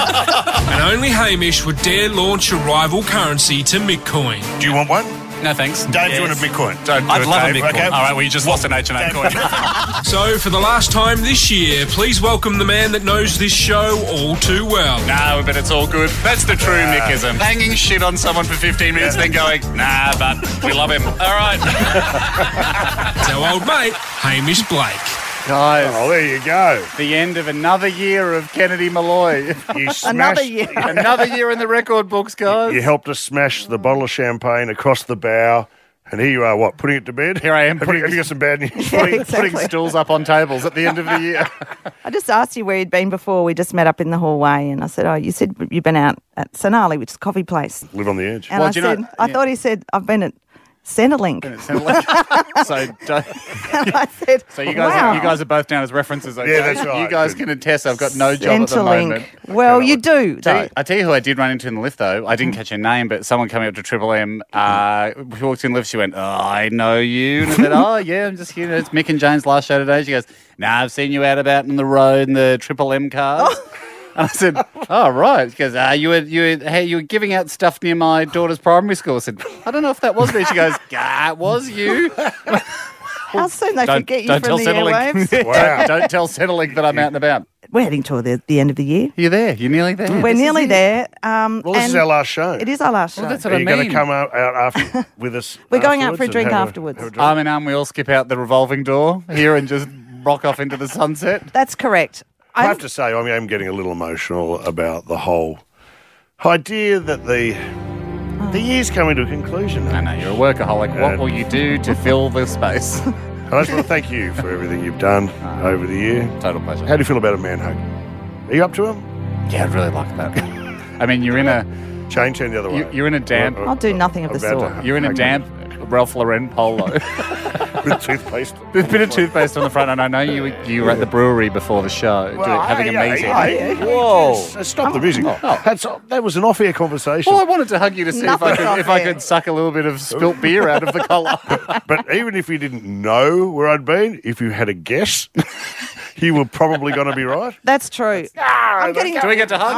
S5: And only Hamish would dare launch a rival currency to Bitcoin.
S2: Do you want one?
S9: No, thanks.
S2: Dave, do you want a Bitcoin?
S9: I'd love a Bitcoin.
S2: Okay.
S9: All right, well, you just lost an H&A coin.
S5: So, for the last time this year, please welcome the man that knows this show all too well.
S9: No, but it's all good. That's the true Mickism. Hanging shit on someone for 15 minutes, then going, nah, but we love him. All right.
S5: It's our old mate, Hamish Blake.
S9: Guys.
S2: Oh, there you go.
S9: The end of another year of Kennedy Malloy.
S2: You smashed,
S3: Another year.
S9: Another year in the record books, guys.
S2: You helped us smash the bottle of champagne across the bow. And here you are, what, putting it to bed?
S9: Here I am
S2: Have you got some bad news?
S9: putting stools up on tables at the end of the year.
S3: I just asked you where you'd been before. We just met up in the hallway, and I said, "Oh, you said you've been out at Sonali, which is a coffee place."
S2: Live on the edge.
S3: And I said, I thought he said, "I've been at Centrelink."
S9: So,
S3: I said,
S9: so you guys,
S3: wow.
S9: you guys are both down as references. Okay?
S2: Yeah, that's right.
S9: You guys can attest I've got no job at the
S3: Centrelink.
S9: moment.
S3: Well, you do, though.
S9: I tell you who I did run into in the lift, though. I didn't catch her name, but someone coming up to Triple M, she walked in the lift, she went, "Oh, I know you." And I said, "Oh, yeah, I'm just here. It's Mick and Jane's last show today." She goes, "Nah, I've seen you out about on the road in the Triple M cars." And I said, "Oh, right." She goes, you were giving out stuff near my daughter's primary school." I said, "I don't know if that was me." She goes, "It was you."
S3: How soon they forget you
S9: don't
S3: from
S9: tell
S3: the
S9: Centrelink.
S3: airwaves.
S2: Wow.
S9: Don't tell Centrelink that I'm out and about.
S3: We're heading toward the end of the year.
S9: You're there. You're nearly there.
S3: We're nearly there.
S2: Well, this is
S3: and
S2: our last show.
S3: It is our last show.
S9: Well, that's what
S2: Are
S9: I
S2: you
S9: mean.
S2: going to come out after with us?
S3: We're going out for a
S2: and
S3: drink
S2: have
S3: afterwards.
S2: have a drink?
S9: Arm in arm, we all skip out the revolving door here and just rock off into the sunset.
S3: That's correct.
S2: I have to say, I am getting a little emotional about the whole idea that the year's coming to a conclusion.
S9: I know, you're a workaholic. What will you do to fill the space?
S2: I just want to thank you for everything you've done over the year.
S9: Total pleasure.
S2: How do you feel about a man hug? Are you up to him?
S9: Yeah, I'd really like that. I mean, you're in a...
S2: Change the other way.
S9: You're in a damp...
S3: I'll do nothing of the
S2: About
S3: sort.
S2: to-
S9: You're in a damp Ralph Lauren polo.
S2: With toothpaste.
S9: There's a bit of toothpaste on the front, and I know you were at the brewery before the show, having a meeting.
S2: Whoa! Stop the music. That was an off-air conversation.
S9: Well, I wanted to hug you to see if I could suck a little bit of spilt beer out of the collar.
S2: But even if you didn't know where I'd been, if you had a guess, you were probably going to be right.
S3: That's true. I'm getting.
S9: Do we get to hug?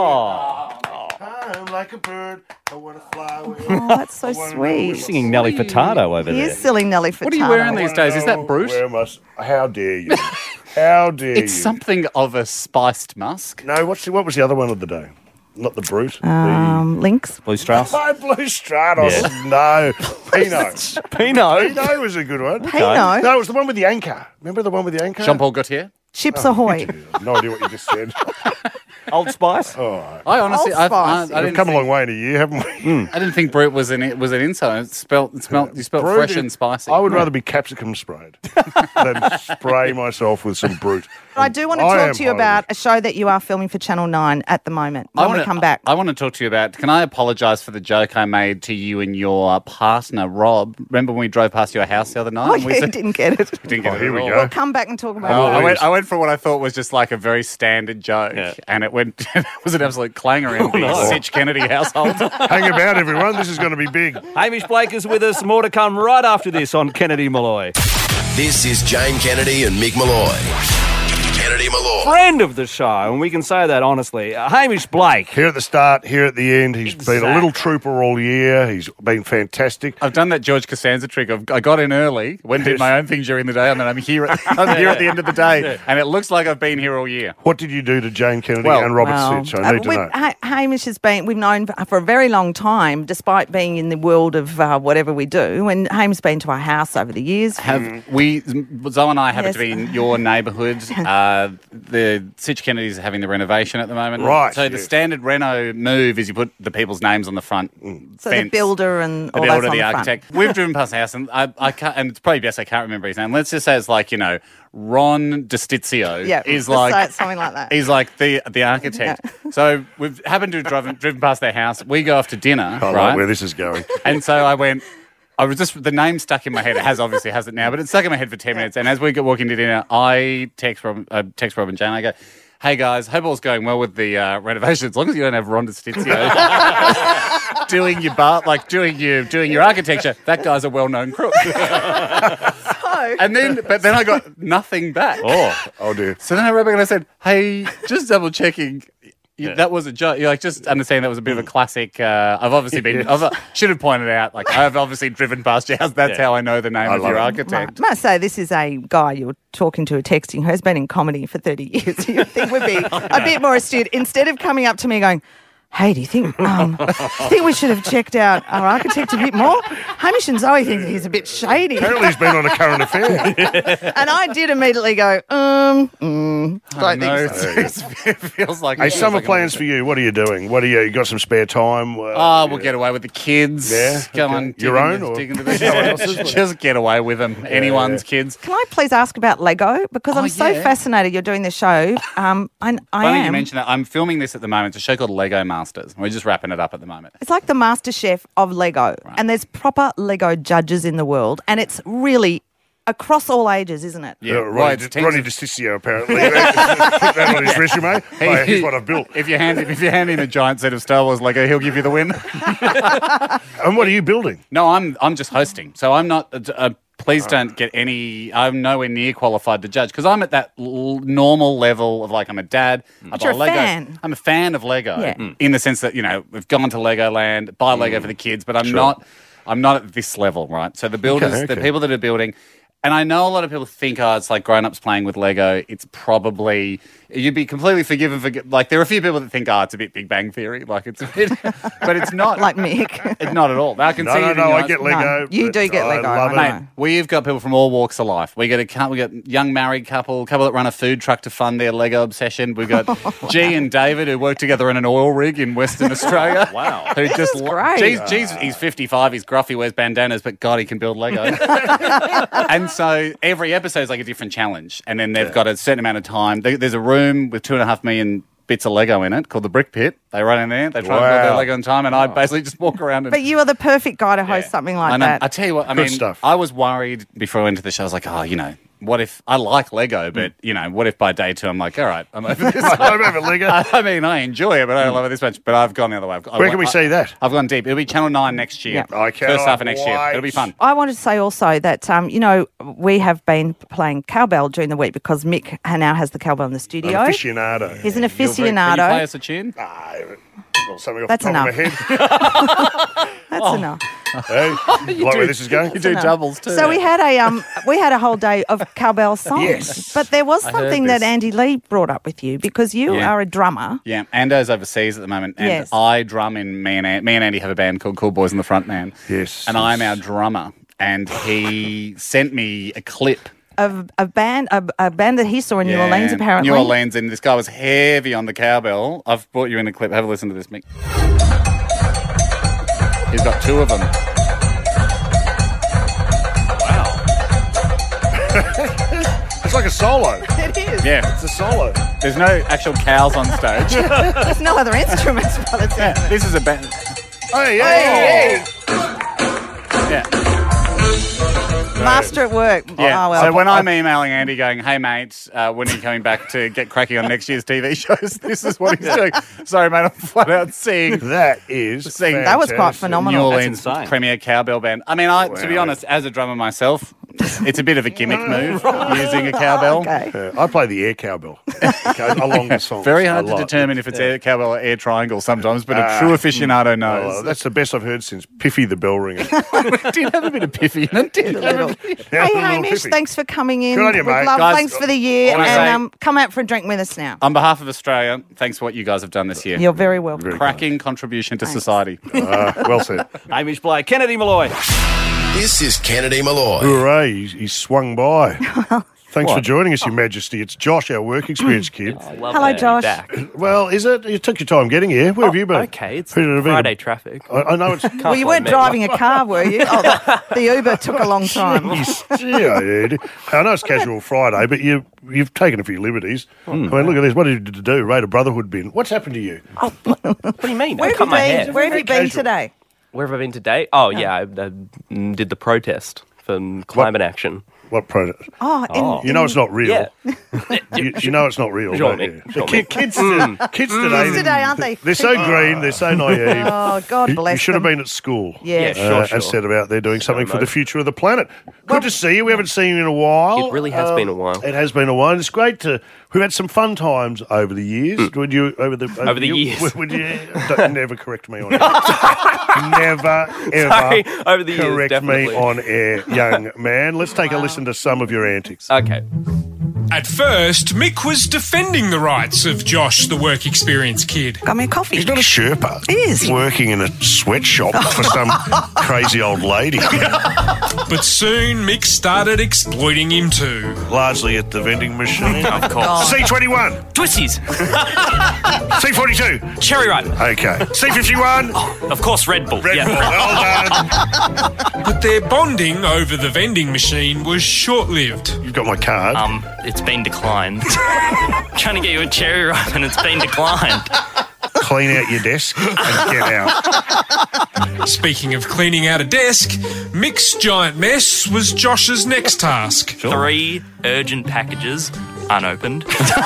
S3: Oh,
S2: I'm like a bird. I want to fly away.
S3: oh that's so sweet.
S4: Singing Nelly Furtado over
S3: He
S4: there.
S3: is silly Nelly Furtado.
S9: What are you wearing these days? Is that Brute?
S2: How dare you? How dare you?
S9: It's something of a spiced musk.
S2: No, what was the other one of the day? Not the Brute.
S3: Lynx.
S4: Blue Strauss.
S2: Oh, Blue Stratos.
S4: Yeah.
S2: No. Pinot.
S4: Pinot.
S2: Pinot was a good one.
S3: Pinot?
S2: No, it was the one with the anchor. Remember the one with the anchor?
S9: Jean-Paul Gaultier?
S3: Chips Ahoy.
S2: No idea what you just said.
S4: Old Spice.
S2: Oh,
S9: I honestly,
S3: Old Spice.
S9: I
S2: we've
S9: didn't
S2: come a
S9: think,
S2: long way in a year, haven't we?
S9: I didn't think Brute was an insult. You spelt fresh and spicy.
S2: I would rather be capsicum sprayed than spray myself with some Brute.
S3: I do want to
S2: I am
S3: talk to you
S2: horrible.
S3: about a show that you are filming for Channel 9 at the moment when we come back.
S9: I want to talk to you about, can I apologise for the joke I made to you and your partner, Rob? Remember when we drove past your house the other night?
S3: Oh,
S9: and we
S3: yeah,
S9: said-
S3: you didn't get it.
S9: Didn't get it
S2: here
S9: at
S2: we
S9: all.
S2: go.
S3: We'll come back and talk about it.
S9: I went for what I thought was just like a very standard joke, and it was an absolute clanger in the Sitch Kennedy household.
S2: Hang about, everyone. This is going to be big.
S4: Hamish Blake is with us. More to come right after this on Kennedy Malloy.
S1: This is Jane Kennedy and Mick Malloy. Kennedy Malloy.
S4: Friend of the show, and we can say that honestly. Hamish Blake.
S2: Here at the start, here at the end. He's been a little trooper all year. He's been fantastic.
S9: I've done that George Costanza trick. I got in early, went and did my own thing during the day, and then I'm here at the end of the day, and it looks like I've been here all year.
S2: What did you do to Jane Kennedy
S9: Well,
S2: and Robert Sitch? I need to know.
S3: Hamish has been, we've known for a very long time, despite being in the world of whatever we do, and Hamish's been to our house over the years.
S9: Zoe and I happen
S3: Yes.
S9: to be in your neighbourhood. The Sitch Kennedys are having the renovation at the moment.
S2: Right,
S9: So the standard reno move is you put the people's names on the front.
S3: So the builder and
S9: The
S3: all
S9: builder,
S3: those on
S9: the
S3: the
S9: architect. We've driven past the house, and I can't, and it's probably best I can't remember his name. Let's just say it's like, Ron DeStizio
S3: Yeah,
S9: is
S3: let's
S9: like
S3: say it's something like that.
S9: He's like the architect. So we've happened to have driven past their house. We go off to dinner,
S2: I
S9: right?
S2: like where this is going.
S9: And so I was just, the name stuck in my head. It obviously has it now, but it's stuck in my head for 10 minutes. And as we get walking to dinner, I text Rob and Jane. I go, "Hey guys, hope all's going well with the renovation. As long as you don't have Ron DeStizio doing your architecture, that guy's a well-known crook." But then I got nothing back.
S2: Oh dear.
S9: So then I wrote back and I said, "Hey, just double checking. That was a joke. Just understand that was a bit of a classic. I've obviously should have pointed out, I've obviously driven past your house. That's how I know the name of your architect."
S3: I must say, this is a guy you're talking to, texting, who has been in comedy for 30 years. You'd think would be a bit more astute. Instead of coming up to me going, hey, do you think we should have checked out our architect a bit more? Hamish and Zoe think he's a bit shady.
S2: Apparently he's been on a current affair.
S3: And I did immediately go, don't think so.
S9: It feels like...
S2: Hey, summer plans for you. What are you doing? You got some spare time?
S9: We'll get away with the kids.
S2: Yeah?
S9: Go on.
S2: Your own? Or
S9: dig into the Just get away with them. Anyone's kids.
S3: Can I please ask about Lego? Because I'm so fascinated you're doing this show. I
S9: Funny you mention that. I'm filming this at the moment. It's a show called Lego Masters. We're just wrapping it up at the moment.
S3: It's like the Master Chef of Lego. Right. And there's proper Lego judges in the world. And it's really across all ages, isn't it?
S2: Yeah, Ronnie DeSticio, apparently. Put that on his resume. Here's what I've built.
S9: If you hand him a giant set of Star Wars Lego, he'll give you the win.
S2: And what are you building?
S9: No, I'm just hosting. So I'm not... Please don't get any... I'm nowhere near qualified to judge because I'm at that normal level of I'm a dad.
S3: But you're a fan.
S9: I'm a fan of Lego in the sense that, we've gone to Legoland, buy Lego for the kids, but I'm not at this level, right? So the builders, the people that are building... And I know a lot of people think, it's like grown-ups playing with Lego. It's probably... You'd be completely forgiven for... there are a few people that think, it's a bit Big Bang Theory. It's a bit... But it's not.
S3: Like Mick.
S9: It's not at all. I can see
S2: I get Lego.
S3: No, you do get Lego.
S2: I love
S3: it.
S9: Mate, we've got people from all walks of life. We got a young married couple that run a food truck to fund their Lego obsession. We've got G and David who work together in an oil rig in Western Australia.
S4: Wow.
S9: Who
S3: This is great.
S9: He's 55, he's gruff, he wears bandanas, but God, he can build Lego. And so every episode is like a different challenge. And then they've got a certain amount of time. There's a room with 2.5 million bits of Lego in it called the Brick Pit. They run in there, they try and build their Lego in time, and I basically just walk around.
S3: But you are the perfect guy to host something like that.
S9: I tell you what,
S2: Good stuff.
S9: I was worried before I went to the show. I was like, what if I like Lego, but what if by day 2 I'm like, all right, I'm over this.
S2: I'm over Lego.
S9: I enjoy it, but I don't love it this much. But I've gone the other way.
S2: Where can we see that?
S9: I've gone deep. It'll be Channel 9 next year.
S3: Yeah.
S2: I cannot
S9: First half of next year.
S2: wait.
S9: It'll be fun.
S3: I wanted to say also that, we have been playing cowbell during the week because Mick now has the cowbell in the studio.
S2: An aficionado.
S3: He's an
S9: Can you
S3: aficionado.
S9: play us a tune?
S2: Something off
S3: That's
S2: the top
S3: enough.
S2: of my head.
S3: That's enough.
S2: Hey, like where this is going?
S9: You do doubles too.
S3: So we had a whole day of cowbell songs.
S2: Yes.
S3: But there was
S9: I
S3: something
S9: heard
S3: that
S9: this.
S3: Andy Lee brought up with you because you are a drummer.
S9: Yeah, Ando's overseas at the moment, and
S3: Yes.
S9: I drum in. Me and Andy have a band called Cool Boys and the Front Man.
S2: Yes.
S9: And I'm our drummer, and he sent me a clip.
S3: Of a band that he saw in New Orleans, apparently.
S9: New Orleans, and this guy was heavy on the cowbell. I've brought you in a clip. Have a listen to this, Mick. He's got 2 of them.
S2: It's like a solo.
S3: It is.
S9: Yeah.
S2: It's a solo.
S9: There's no actual cows on stage.
S3: There's no other instruments by the sound of it.
S9: This is a band.
S2: Hey.
S9: Yeah.
S3: Master at work.
S9: Yeah.
S3: Oh, well.
S9: So when I'm emailing Andy going, hey, mate, when are you coming back to get cracking on next year's TV shows? This is what he's doing. Sorry, mate, I'm flat out seeing.
S2: That is
S3: That was quite phenomenal.
S9: New Orleans premier cowbell band. I mean, to be honest, as a drummer myself, it's a bit of a gimmick move using a cowbell.
S3: Okay.
S2: I play the air cowbell along the song.
S9: Very hard to determine if it's air cowbell or air triangle sometimes, but a true aficionado knows.
S2: That's the best I've heard since Piffy the Bell Ringer.
S9: It did have a bit of Piffy in it.
S3: Hey, Hamish, thanks for coming in.
S2: Good on you,
S3: With
S2: mate.
S3: love.
S9: Guys,
S3: Thanks for the year.
S9: I wanna
S3: And come out for a drink with us now.
S9: On behalf of Australia, thanks for what you guys have done this year.
S3: You're very welcome.
S9: Cracking contribution to society.
S2: Well said.
S4: Hamish Blake, Kennedy Malloy.
S1: This is Kennedy Malloy.
S2: Hooray, he's swung by. Thanks for joining us, Your Majesty. It's Josh, our work experience kid.
S3: Hello, Josh.
S2: Well, is it? You took your time getting here. Where have you been?
S12: Okay, it's
S2: Who did it be?
S12: Friday traffic.
S2: I know it's...
S3: Well, you weren't driving a car, were you? Oh, the Uber took a long time.
S2: I know it's casual Friday, but you've taken a few liberties. I mean, look at this. What did you do? Raid a Brotherhood bin. What's happened to you?
S12: What do you mean?
S3: Where
S12: I
S3: have
S12: cut
S3: you
S12: my
S3: been?
S12: hair.
S3: Where have you been today?
S12: Where have I been today? Oh, yeah, I did the protest for climate action.
S2: What protest? You know it's not real.
S12: Yeah.
S2: You know it's not real.
S12: Sure,
S2: don't
S12: Mick.
S2: you?
S12: Sure,
S2: Kids
S12: Mick.
S2: kids today.
S3: Today, aren't they?
S2: They're so green. They're so naive.
S3: Oh, God bless
S2: You should have
S3: them.
S2: been at school.
S3: Yeah.
S12: sure.
S2: Instead of out there doing something for the
S12: much.
S2: future of the planet. Good to see you. We haven't seen you in a while.
S12: It really has been a while.
S2: It has been a while. It's great to. We've had some fun times over the years. Would you over the
S12: years?
S2: Would you don't, never correct me on air? Never ever
S12: Sorry, over the years,
S2: correct me
S12: definitely.
S2: on air, young man. Let's take a listen to some of your antics.
S12: Okay.
S5: At first, Mick was defending the rights of Josh, the work experience kid.
S3: Got me a coffee.
S2: He's not a Sherpa.
S3: He is.
S2: He's working in a sweatshop for some crazy old lady.
S5: But soon, Mick started exploiting him too.
S2: Largely at the vending machine.
S12: Of course.
S2: C21.
S12: Twisties.
S2: C42.
S12: Cherry Ripe.
S2: Okay. C51.
S12: Of course, Red Bull.
S2: Red Bull. Well done.
S5: But their bonding over the vending machine was short-lived.
S2: You've got my card.
S12: It's been declined. Trying to get you a Cherry Ripe and it's been declined.
S2: Clean out your desk and get out.
S5: Speaking of cleaning out a desk, Mick's giant mess was Josh's next task.
S12: 3 urgent packages, unopened.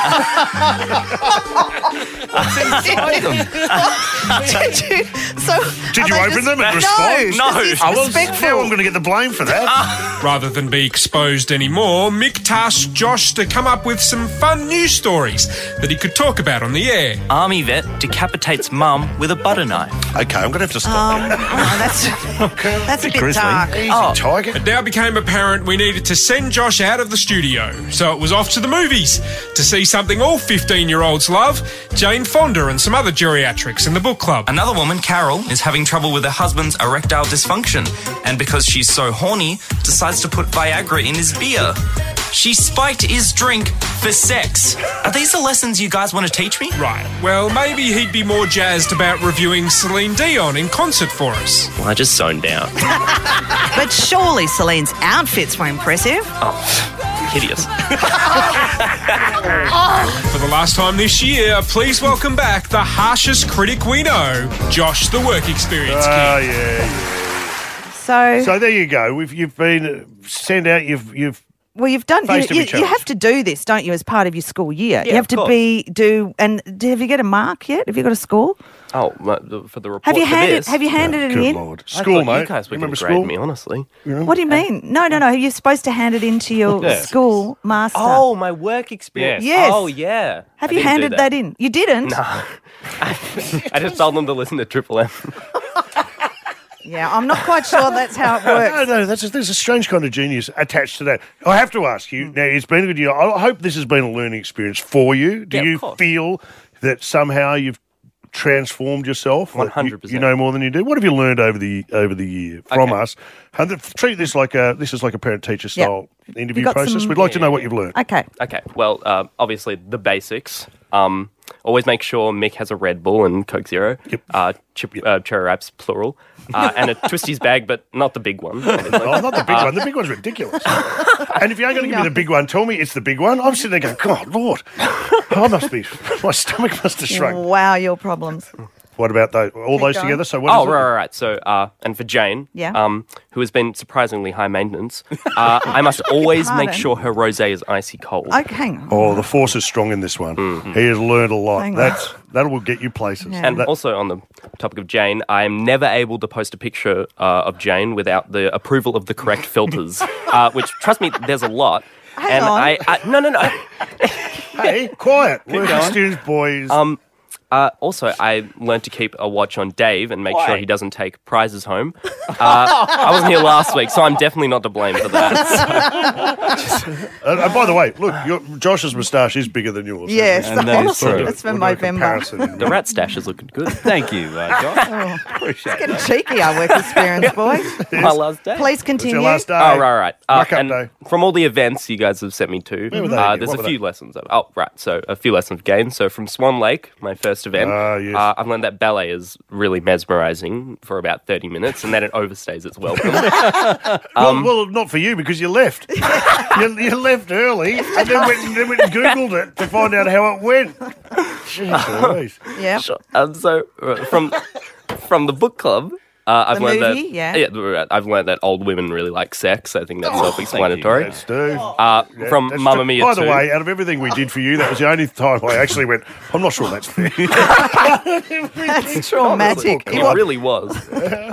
S2: Did you open them and respond?
S12: No.
S2: Now I'm going to get the blame for that.
S5: Rather than be exposed anymore, Mick tasked Josh to come up with some fun news stories that he could talk about on the air.
S12: Army vet decapitates mum with a butter knife.
S2: Okay, I'm going to have to stop there.
S3: That's a bit
S2: Grizzly.
S3: dark.
S2: Easy, Tiger.
S5: It now became apparent we needed to send Josh out of the studio, so it was off to the movies to see something all 15-year-olds love, Jane Fonda and some other geriatrics in the book club.
S12: Another woman, Carol, is having trouble with her husband's erectile dysfunction, and because she's so horny, decides to put Viagra in his beer. She spiked his drink for sex. Are these the lessons you guys want to teach me?
S5: Right. Well, maybe he'd be more jazzed about reviewing Celine Dion in concert for us.
S12: Well, I just zoned out.
S3: But surely Celine's outfits were impressive.
S12: Oh, hideous.
S5: For the last time this year, please welcome back the harshest critic we know, Josh the Work Experience Kid.
S2: Oh, yeah. So there you go. You've been sent out. You've
S3: Well, you've done. You have to do this, don't you, as part of your school year? You have to do. And have you get a mark yet? Have you got a score?
S12: Oh, for the report.
S3: Have you
S12: for
S3: handed?
S12: this?
S3: Have you handed it in?
S2: Lord.
S12: I
S2: School,
S12: thought
S2: mate.
S12: You guys were going to
S2: school?
S12: grade me, honestly.
S3: What do you mean? No. You're supposed to hand it in to your school master.
S12: Oh, my work experience.
S3: Yes.
S12: Oh, yeah.
S3: Have you handed that in? You didn't?
S12: No. I just told them to listen to Triple M.
S3: Yeah, I'm not quite sure that's how it works.
S2: No, there's a strange kind of genius attached to that. I have to ask you, now it's been a good year. I hope this has been a learning experience for you. Do you feel that somehow you've transformed yourself?
S12: 100%.
S2: You know more than you do. What have you learned over the year from us? And treat this like a parent-teacher style interview process. We'd like to know what you've learned.
S3: Okay.
S12: Well, obviously the basics. Always make sure Mick has a Red Bull and Coke Zero. Cherry Ripe's plural. And a Twisties bag, but not the big one.
S2: Not the big one. The big one's ridiculous. And if you are going to give me the big one, tell me it's the big one. I'm sitting there going, God, Lord, my stomach must have shrunk.
S3: Wow, your problems.
S2: What about all those together? So what is it?
S12: Right. So, and for Jane,
S3: Yeah.
S12: who has been surprisingly high maintenance, I must always make sure her rosé is icy cold.
S3: Okay, hang on.
S2: Oh, the force is strong in this one. He has learned a lot.
S3: Hang on.
S2: That will get you places.
S3: Yeah.
S12: And also on the topic of Jane, I am never able to post a picture of Jane without the approval of the correct filters, which, trust me, there's a lot.
S3: Hang on.
S12: No.
S2: Hey, quiet. Working students, boys.
S12: Also, I learned to keep a watch on Dave and make sure he doesn't take prizes home. I wasn't here last week, so I'm definitely not to blame for that.
S2: And by the way, look, Josh's moustache is bigger than yours.
S3: Yes,
S4: And that is true.
S3: that's for November.
S12: The rat stash is looking good.
S4: Thank you, Josh. Appreciate
S3: Getting cheeky, our work experience, boys.
S12: My last day.
S3: Please continue.
S2: Your last day.
S12: Oh, right.
S2: Muck up
S12: And
S2: day.
S12: from all the events you guys have sent me to,
S2: Where were they again?
S12: there's
S2: What
S12: a
S2: were
S12: few
S2: they?
S12: lessons. So a few lessons gained. So from Swan Lake, my first event,
S2: Yes.
S12: I've learned that ballet is really mesmerising for about 30 minutes, and then it overstays its welcome.
S2: Well, not for you because you left. you left early and then went and Googled it to find out how it went. Jeez Louise.
S3: Yeah.
S12: So from the book club, I've
S3: The
S12: learned
S3: movie,
S12: that I've learned that old women really like sex. I think that's self-explanatory.
S2: That's Steve.
S12: From
S2: That's
S12: Mamma
S2: true.
S12: Mia
S2: By the
S12: 2.
S2: way, out of everything we did for you, that was the only time I actually went, I'm not sure that's fair.
S3: That's traumatic.
S12: It really was.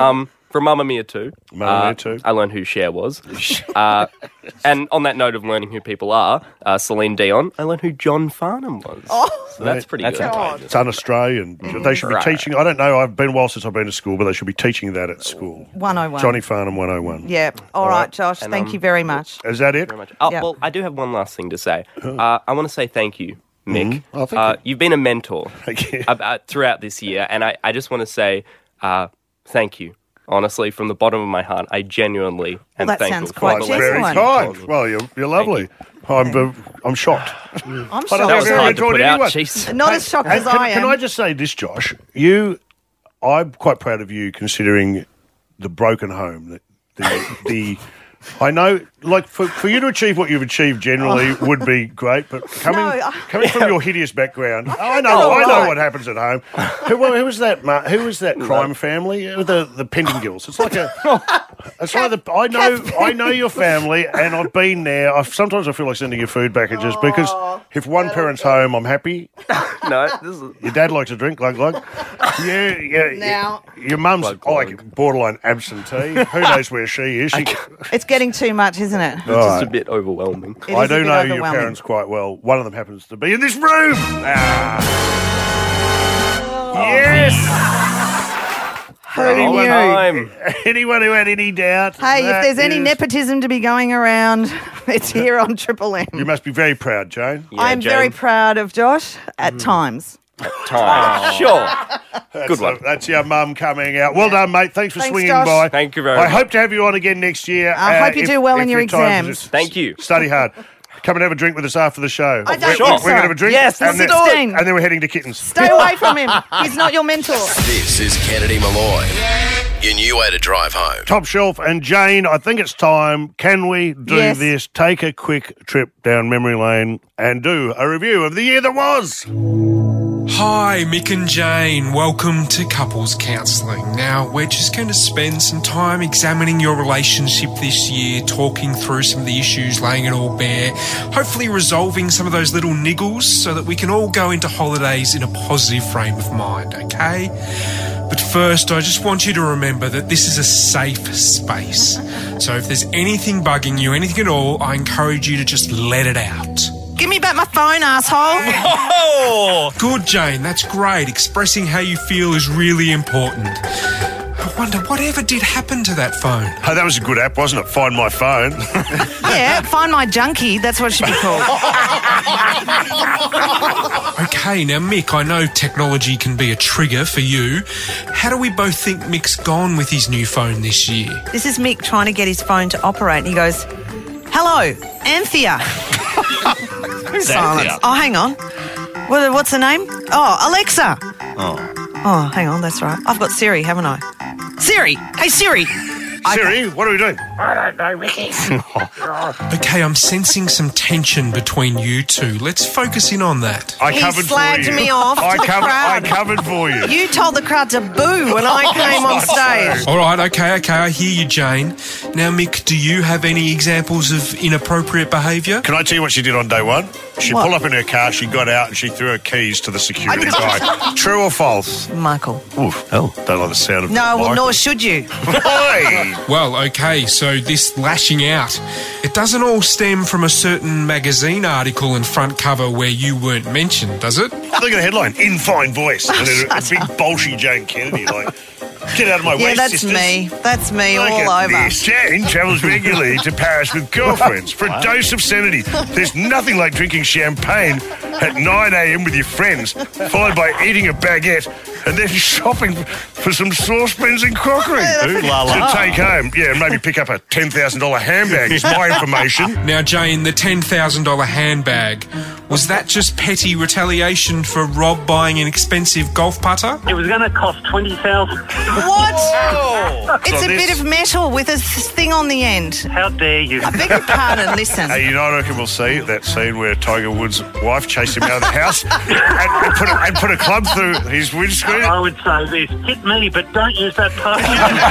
S13: from Mamma Mia 2.
S2: Mamma Mia 2.
S13: I learned who Cher was. And on that note of learning who people are, Celine Dion, I learned who John Farnham was. So that's pretty good.
S2: It's un-Australian. They should be teaching. I don't know. I've been a while since I've been to school, but they should be teaching that at school.
S3: 101.
S2: Johnny Farnham 101.
S3: Yeah. All right, Josh.
S13: And,
S3: thank you very much.
S2: Is that it?
S13: Very much. Oh,
S3: Yeah.
S13: well, I do have one last thing to say. I want to say thank you, Mick.
S2: Oh, thank
S13: You've been a mentor
S2: Thank you.
S13: throughout this year, and I just want to say thank you. Honestly, from the bottom of my heart, I genuinely am
S3: that
S13: thankful.
S3: sounds quite
S13: for
S2: Very
S13: the
S2: kind. Well, you're lovely. I'm shocked.
S3: I'm
S2: I don't
S3: shocked.
S2: think
S13: That was
S2: I've
S13: hard to
S2: ever
S13: put
S2: enjoyed
S13: out,
S2: anyone.
S13: jeez.
S3: Not as shocked as I am.
S2: Can I just say this, Josh? I'm quite proud of you considering the broken home. I know, like, for you to achieve what you've achieved generally would be great, but coming from your hideous background, I know what happens at home. Who was that? Who was that crime family? The Pentingills. It's like I know your family, and I've been there. Sometimes I feel like sending you food packages because if one parent's home, I'm happy.
S13: No, this is...
S2: Your dad likes to drink, glug. Yeah.
S3: Now.
S2: Your mum's like borderline absentee. Who knows where she is?
S3: It's getting too much, isn't it?
S13: It's just a bit overwhelming.
S2: I do know your parents quite well. One of them happens to be in this room. Yes. Anyone who had any doubt.
S3: Hey, if there's any nepotism to be going around, it's here on Triple M.
S2: You must be very proud, Jane.
S3: I'm very proud of Josh at times.
S13: Sure.
S2: Good one. That's your mum coming out. Well done, mate. Thanks for swinging
S3: Josh.
S2: by.
S13: Thank you very
S2: I
S13: much.
S2: hope to have you on again next year.
S3: I hope you do well in your exams.
S13: Thank you.
S2: Study hard. Come and have a drink with us after the show.
S3: I don't
S2: We're
S3: think so.
S2: going to have a drink.
S3: Yes,
S2: and then,
S3: 16.
S2: and then we're heading to Kittens.
S3: Stay away from him. He's not your mentor.
S1: This is Kennedy Malloy. Your new way to drive home.
S2: Top Shelf and Jane, I think it's time. Can we do this? Take a quick trip down memory lane and do a review of the year that was.
S5: Hi, Mick and Jane. Welcome to Couples Counselling. Now, we're just going to spend some time examining your relationship this year, talking through some of the issues, laying it all bare, hopefully resolving some of those little niggles so that we can all go into holidays in a positive frame of mind, okay? But first, I just want you to remember that this is a safe space. So if there's anything bugging you, anything at all, I encourage you to just let it out.
S3: Give me back my phone, asshole.
S5: Oh, good, Jane. That's great. Expressing how you feel is really important. I wonder, whatever did happen to that phone?
S2: Oh, that was a good app, wasn't it? Find My Phone.
S3: Yeah, Find My Junkie. That's what it should be called.
S5: Okay, now, Mick, I know technology can be a trigger for you. How do we both think Mick's gone with his new phone this year?
S3: This is Mick trying to get his phone to operate, and he goes, "Hello, Anthea." Silence. Oh, hang on. What's the name? Oh, Alexa. Oh, hang on, that's right. I've got Siri, haven't I? Siri! Hey, Siri!
S2: Siri, what are we doing?
S27: I don't know, Ricky.
S5: Okay, I'm sensing some tension between you two. Let's focus in on that.
S3: He slagged me off to the crowd.
S2: I covered for you.
S3: You told the crowd to boo when I came on stage.
S5: All right, okay, I hear you, Jane. Now, Mick, do you have any examples of inappropriate behaviour?
S2: Can I tell you what she did on day one? She
S3: What?
S2: pulled up in her car, she got out, and she threw her keys to the security guy. True or false?
S3: Michael.
S2: Oof, hell, don't like the sound of
S3: No,
S2: that,
S3: well,
S2: Michael.
S3: nor should you.
S5: Well, okay, so this lashing out, it doesn't all stem from a certain magazine article and front cover where you weren't mentioned, does it?
S2: Look at the headline, in fine voice. And then a big bolshy Jane Kennedy, like, get out of my way,
S3: Yeah, that's
S2: sisters.
S3: me. That's me
S2: Look
S3: all
S2: at
S3: over.
S2: this. Jane travels regularly to Paris with girlfriends for a dose of sanity. There's nothing like drinking champagne at 9 a.m. with your friends, followed by eating a baguette and then shopping for some saucepans and crockery to take home. Yeah, and maybe pick up a $10,000 handbag is my information.
S5: Now, Jane, the $10,000 handbag, was that just petty retaliation for Rob buying an expensive golf putter?
S14: It was going to cost $20,000.
S3: What? It's a bit of metal with a thing on the end.
S14: How dare you?
S3: I beg your pardon, listen.
S2: Hey, you know, I reckon we'll see that scene where Tiger Woods' wife chased him out of the house and put a club through his windscreen.
S14: I would say this. Hit me, but don't use that putter.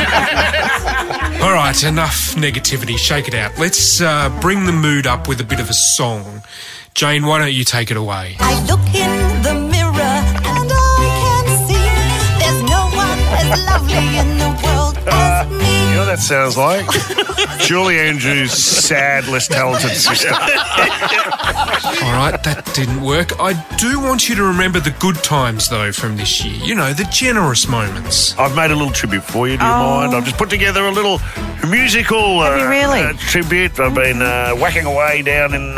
S5: All right, enough negativity. Shake it out. Let's bring the mood up with a bit of a song. Jane, why don't you take it away?
S15: I look in the mirror and I can see there's no one as lovely in the world as me.
S2: You know what that sounds like? Julie Andrews' sad, less talented sister.
S5: All right, that didn't work. I do want you to remember the good times, though, from this year. You know, the generous moments.
S2: I've made a little tribute for you, do you mind? I've just put together a little musical
S3: Have you really?
S2: Tribute. I've been whacking away down in...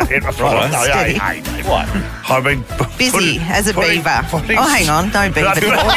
S4: What?
S2: I've been...
S3: Busy as a beaver. Oh, hang on. No beaver.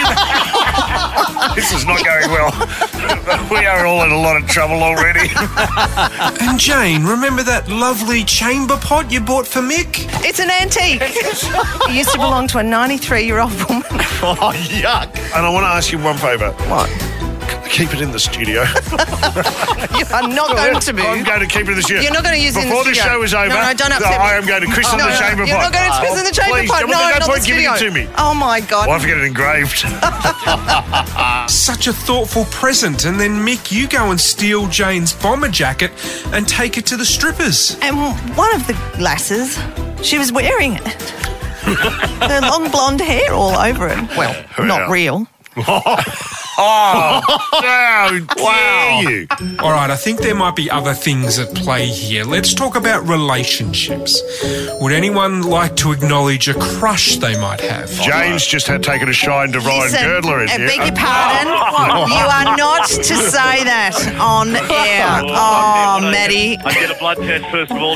S2: This is not going well. We are all in a lot of trouble already.
S5: And Jane, remember that lovely chamber pot you bought for Mick?
S6: It's an antique. It used to belong to a 93-year-old woman.
S2: Oh, yuck. And I want to ask you one favour.
S6: What?
S2: Keep it in the studio.
S6: You are not going to be.
S2: I'm going to keep it in the studio.
S6: You're not going to use it in the
S2: Before
S6: studio.
S2: the show is over,
S6: No, don't upset me.
S2: I am going to christen the chamber pot.
S6: You're not going to christen the chamber
S2: Please,
S6: pot.
S2: there's
S6: No,
S2: no
S6: not
S2: point
S6: the
S2: giving
S6: studio.
S2: it to me.
S6: Oh, my God.
S2: Well, I have to get it engraved.
S5: Such a thoughtful present. And then, Mick, you go and steal Jane's bomber jacket and take it to the strippers.
S6: And one of the lasses, she was wearing it. Her long blonde hair all over it. Well, not real.
S2: Oh, how dare you?
S5: All right, I think there might be other things at play here. Let's talk about relationships. Would anyone like to acknowledge a crush they might have?
S2: Jane's just had taken a shine to Ryan
S6: Listen,
S2: Girdler, is
S6: I
S2: you?
S6: beg your pardon. You are not to say that on air. Oh, Maddie.
S14: I get a blood test first of all.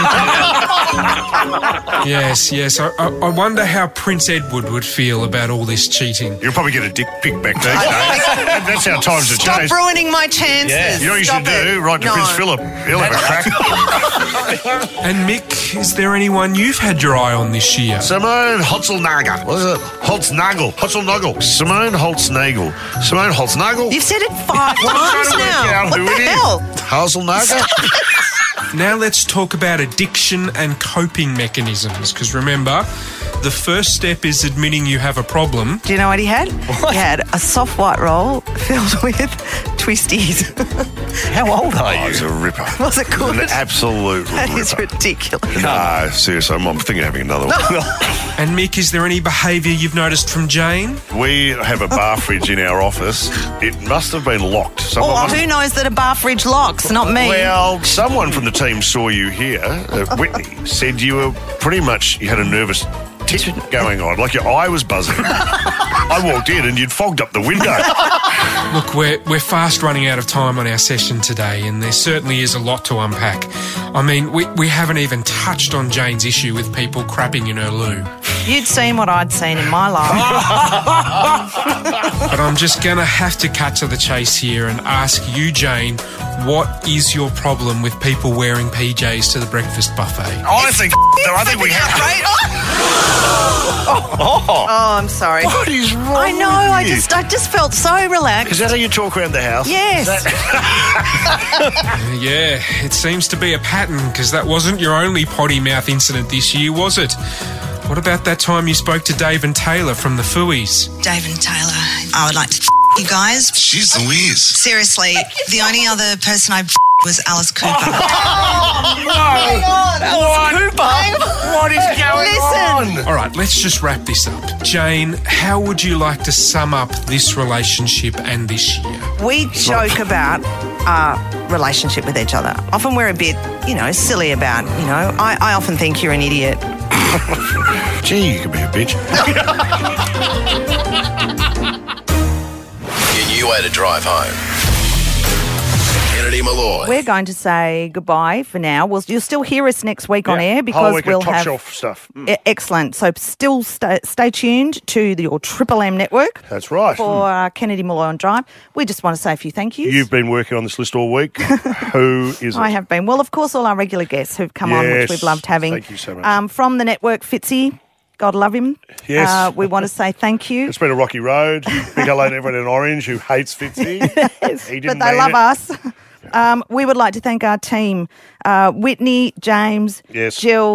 S5: Yes. I wonder how Prince Edward would feel about all this cheating.
S2: You'll probably get a dick pic back there. That's how times have
S6: Stop
S2: changed.
S6: ruining my chances.
S2: Yeah. You know what you
S6: Stop
S2: should do?
S6: it.
S2: Write to
S6: No.
S2: Prince Philip. He'll have a crack.
S5: And Mick, is there anyone you've had your eye on this year?
S2: Simone Holtznagel. What is it? Holtznagel. Simone Holtznagel. Simone Holtznagel.
S6: You've said it 5 times now. What the hell?
S2: Holtznagel.
S5: Now let's talk about addiction and coping mechanisms, because remember, the first step is admitting you have a problem.
S6: Do you know what he had? He had a soft white roll filled with twisties.
S2: How old are you? It's a ripper.
S6: Was it good?
S2: An absolute
S6: That
S2: ripper.
S6: is ridiculous.
S2: No, seriously, I'm thinking of having another one.
S5: And Mick, is there any behaviour you've noticed from Jane?
S2: We have a bar fridge in our office. It must have been locked. Someone
S6: Oh,
S2: must-
S6: who knows that a bar fridge locks? Not me.
S2: Well, someone from the team saw you here. Whitney said you were pretty much, you had a nervous tick going on, like your eye was buzzing. I walked in and you'd fogged up the window.
S5: Look, we're fast running out of time on our session today, and there certainly is a lot to unpack. I mean, we haven't even touched on Jane's issue with people crapping in her loo.
S3: You'd seen what I'd seen in my life.
S5: But I'm just going to have to cut to the chase here and ask you, Jane, what is your problem with people wearing PJs to the breakfast buffet?
S2: I think we have to.
S3: Oh, I'm sorry.
S2: What is wrong
S3: I know.
S2: with you?
S3: I just felt so relaxed.
S2: Is that how you talk around the house?
S3: Yes.
S5: Yeah, it seems to be a pattern, because that wasn't your only potty mouth incident this year, was it? What about that time you spoke to Dave and Taylor from the Fooies?
S16: Dave and Taylor, I would like to you guys.
S1: Jeez Louise.
S16: Seriously, the only other person I was Alice Cooper.
S2: Alice Cooper? What is going on?
S5: All right, let's just wrap this up. Jane, how would you like to sum up this relationship and this year?
S6: We joke about our relationship with each other. Often we're a bit, silly about, I often think you're an idiot.
S2: Gee, you could be a bitch.
S1: Your new way to drive home. Kennedy Malloy.
S3: We're going to say goodbye for now. You'll still hear us next week on air because
S2: week of
S3: we'll
S2: top
S3: have
S2: shelf stuff.
S3: Excellent. So still stay tuned to your Triple M network.
S2: That's right.
S3: For Kennedy Malloy on Drive. We just want to say a few thank yous.
S2: You've been working on this list all week. Who is it?
S3: I have been. Well, of course, all our regular guests who've come on, which
S2: Yes.
S3: we've loved having.
S2: Thank you so much.
S3: From the network, Fitzy. God love him.
S2: Yes.
S3: We want to say thank you.
S2: It's been a rocky road. Big hello to everyone in Orange who hates Fitzy. He didn't
S3: But they
S2: mean
S3: love
S2: it.
S3: us. We would like to thank our team, Whitney, James,
S2: Yes.
S3: Jill,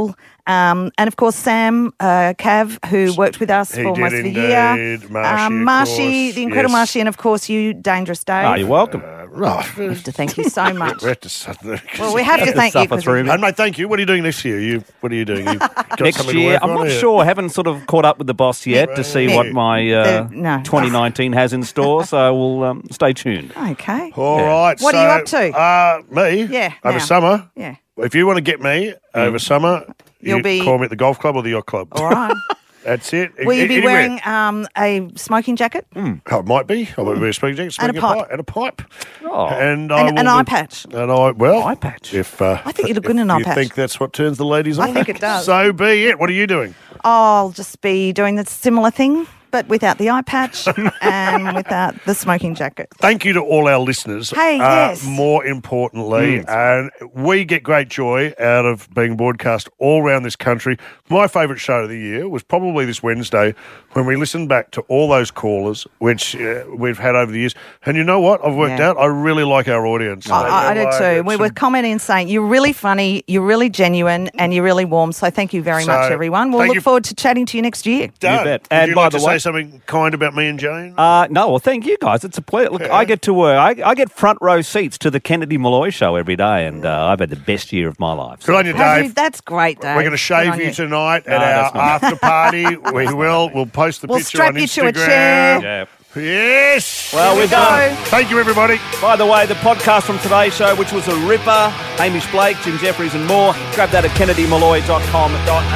S3: And of course, Sam Cav, who worked with us
S2: He
S3: for
S2: did
S3: most of the
S2: indeed.
S3: year.
S2: Marshy, of course.
S3: the incredible
S2: Yes.
S3: Marshy, and of course you, Dangerous Dave.
S4: You're welcome.
S2: Right.
S3: We have to thank you so much.
S2: We have to,
S3: Well, we have to thank you. 'cause we-
S2: And mate, thank you. What are you doing next year? What are you doing? You got
S4: Next
S2: something to
S4: year,
S2: work
S4: I'm
S2: on,
S4: not
S2: or-
S4: sure. I haven't sort of caught up with the boss yet to see what my
S3: no.
S4: 2019 has in store, so we'll stay tuned.
S3: Okay.
S2: All right.
S3: What are you up to?
S2: Me?
S3: Yeah,
S2: Over
S3: now.
S2: summer?
S3: Yeah.
S2: If you want to get me over summer,
S3: You'll
S2: you
S3: be-
S2: call me at the golf club or the yacht club.
S3: All right.
S2: That's it.
S3: Will you be
S2: Anywhere.
S3: wearing a smoking jacket?
S2: Oh, it might be. I might be a speaking jacket,
S3: And a
S2: smoking
S3: pipe.
S2: And a pipe.
S4: Oh.
S2: And
S3: an eye patch.
S2: And eye patch. If
S3: I think you look good in an eye
S2: you
S3: patch.
S2: think that's what turns the ladies on,
S3: I think it does.
S2: So be it. What are you doing?
S3: I'll just be doing the similar thing, but without the eye patch and without the smoking jacket.
S2: Thank you to all our listeners.
S3: Hey, yes.
S2: More importantly, and we get great joy out of being broadcast all around this country. My favourite show of the year was probably this Wednesday when we listened back to all those callers, which we've had over the years. And you know what? I've worked out I really like our audience.
S3: I do too. We were commenting and saying, you're really funny, you're really genuine, and you're really warm. So thank you very much, everyone. We'll
S2: thank
S3: look
S2: you.
S3: forward to chatting to you next year.
S2: Done.
S4: You bet.
S2: Would
S4: And
S2: you
S4: by
S2: like
S4: the
S2: to
S4: way-
S2: say something kind about me and Jane?
S4: No, well, thank you guys. It's a pleasure. Look, I get to work. I get front row seats to the Kennedy Malloy show every day, and I've had the best year of my life.
S2: Good on you,
S3: Have
S2: Dave.
S3: you? That's great, Dave.
S2: We're going to
S3: Good
S2: shave
S3: on
S2: you tonight at
S4: No, that's
S2: our
S4: not-
S2: after party. We will. We'll post the
S3: We'll
S2: picture
S3: strap
S2: on
S3: you
S2: Instagram.
S3: to a chair.
S4: Yeah.
S2: Yes.
S4: Well,
S3: Here
S4: we're
S3: we
S4: done.
S3: go.
S2: Thank you, everybody.
S4: By the way, the podcast from today's show, which was a ripper, Hamish Blake, Jim Jeffries and more, grab that at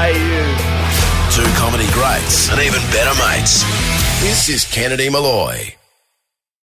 S4: kennedymalloy.com.au.
S1: Two comedy greats and even better mates. This is Kennedy Malloy.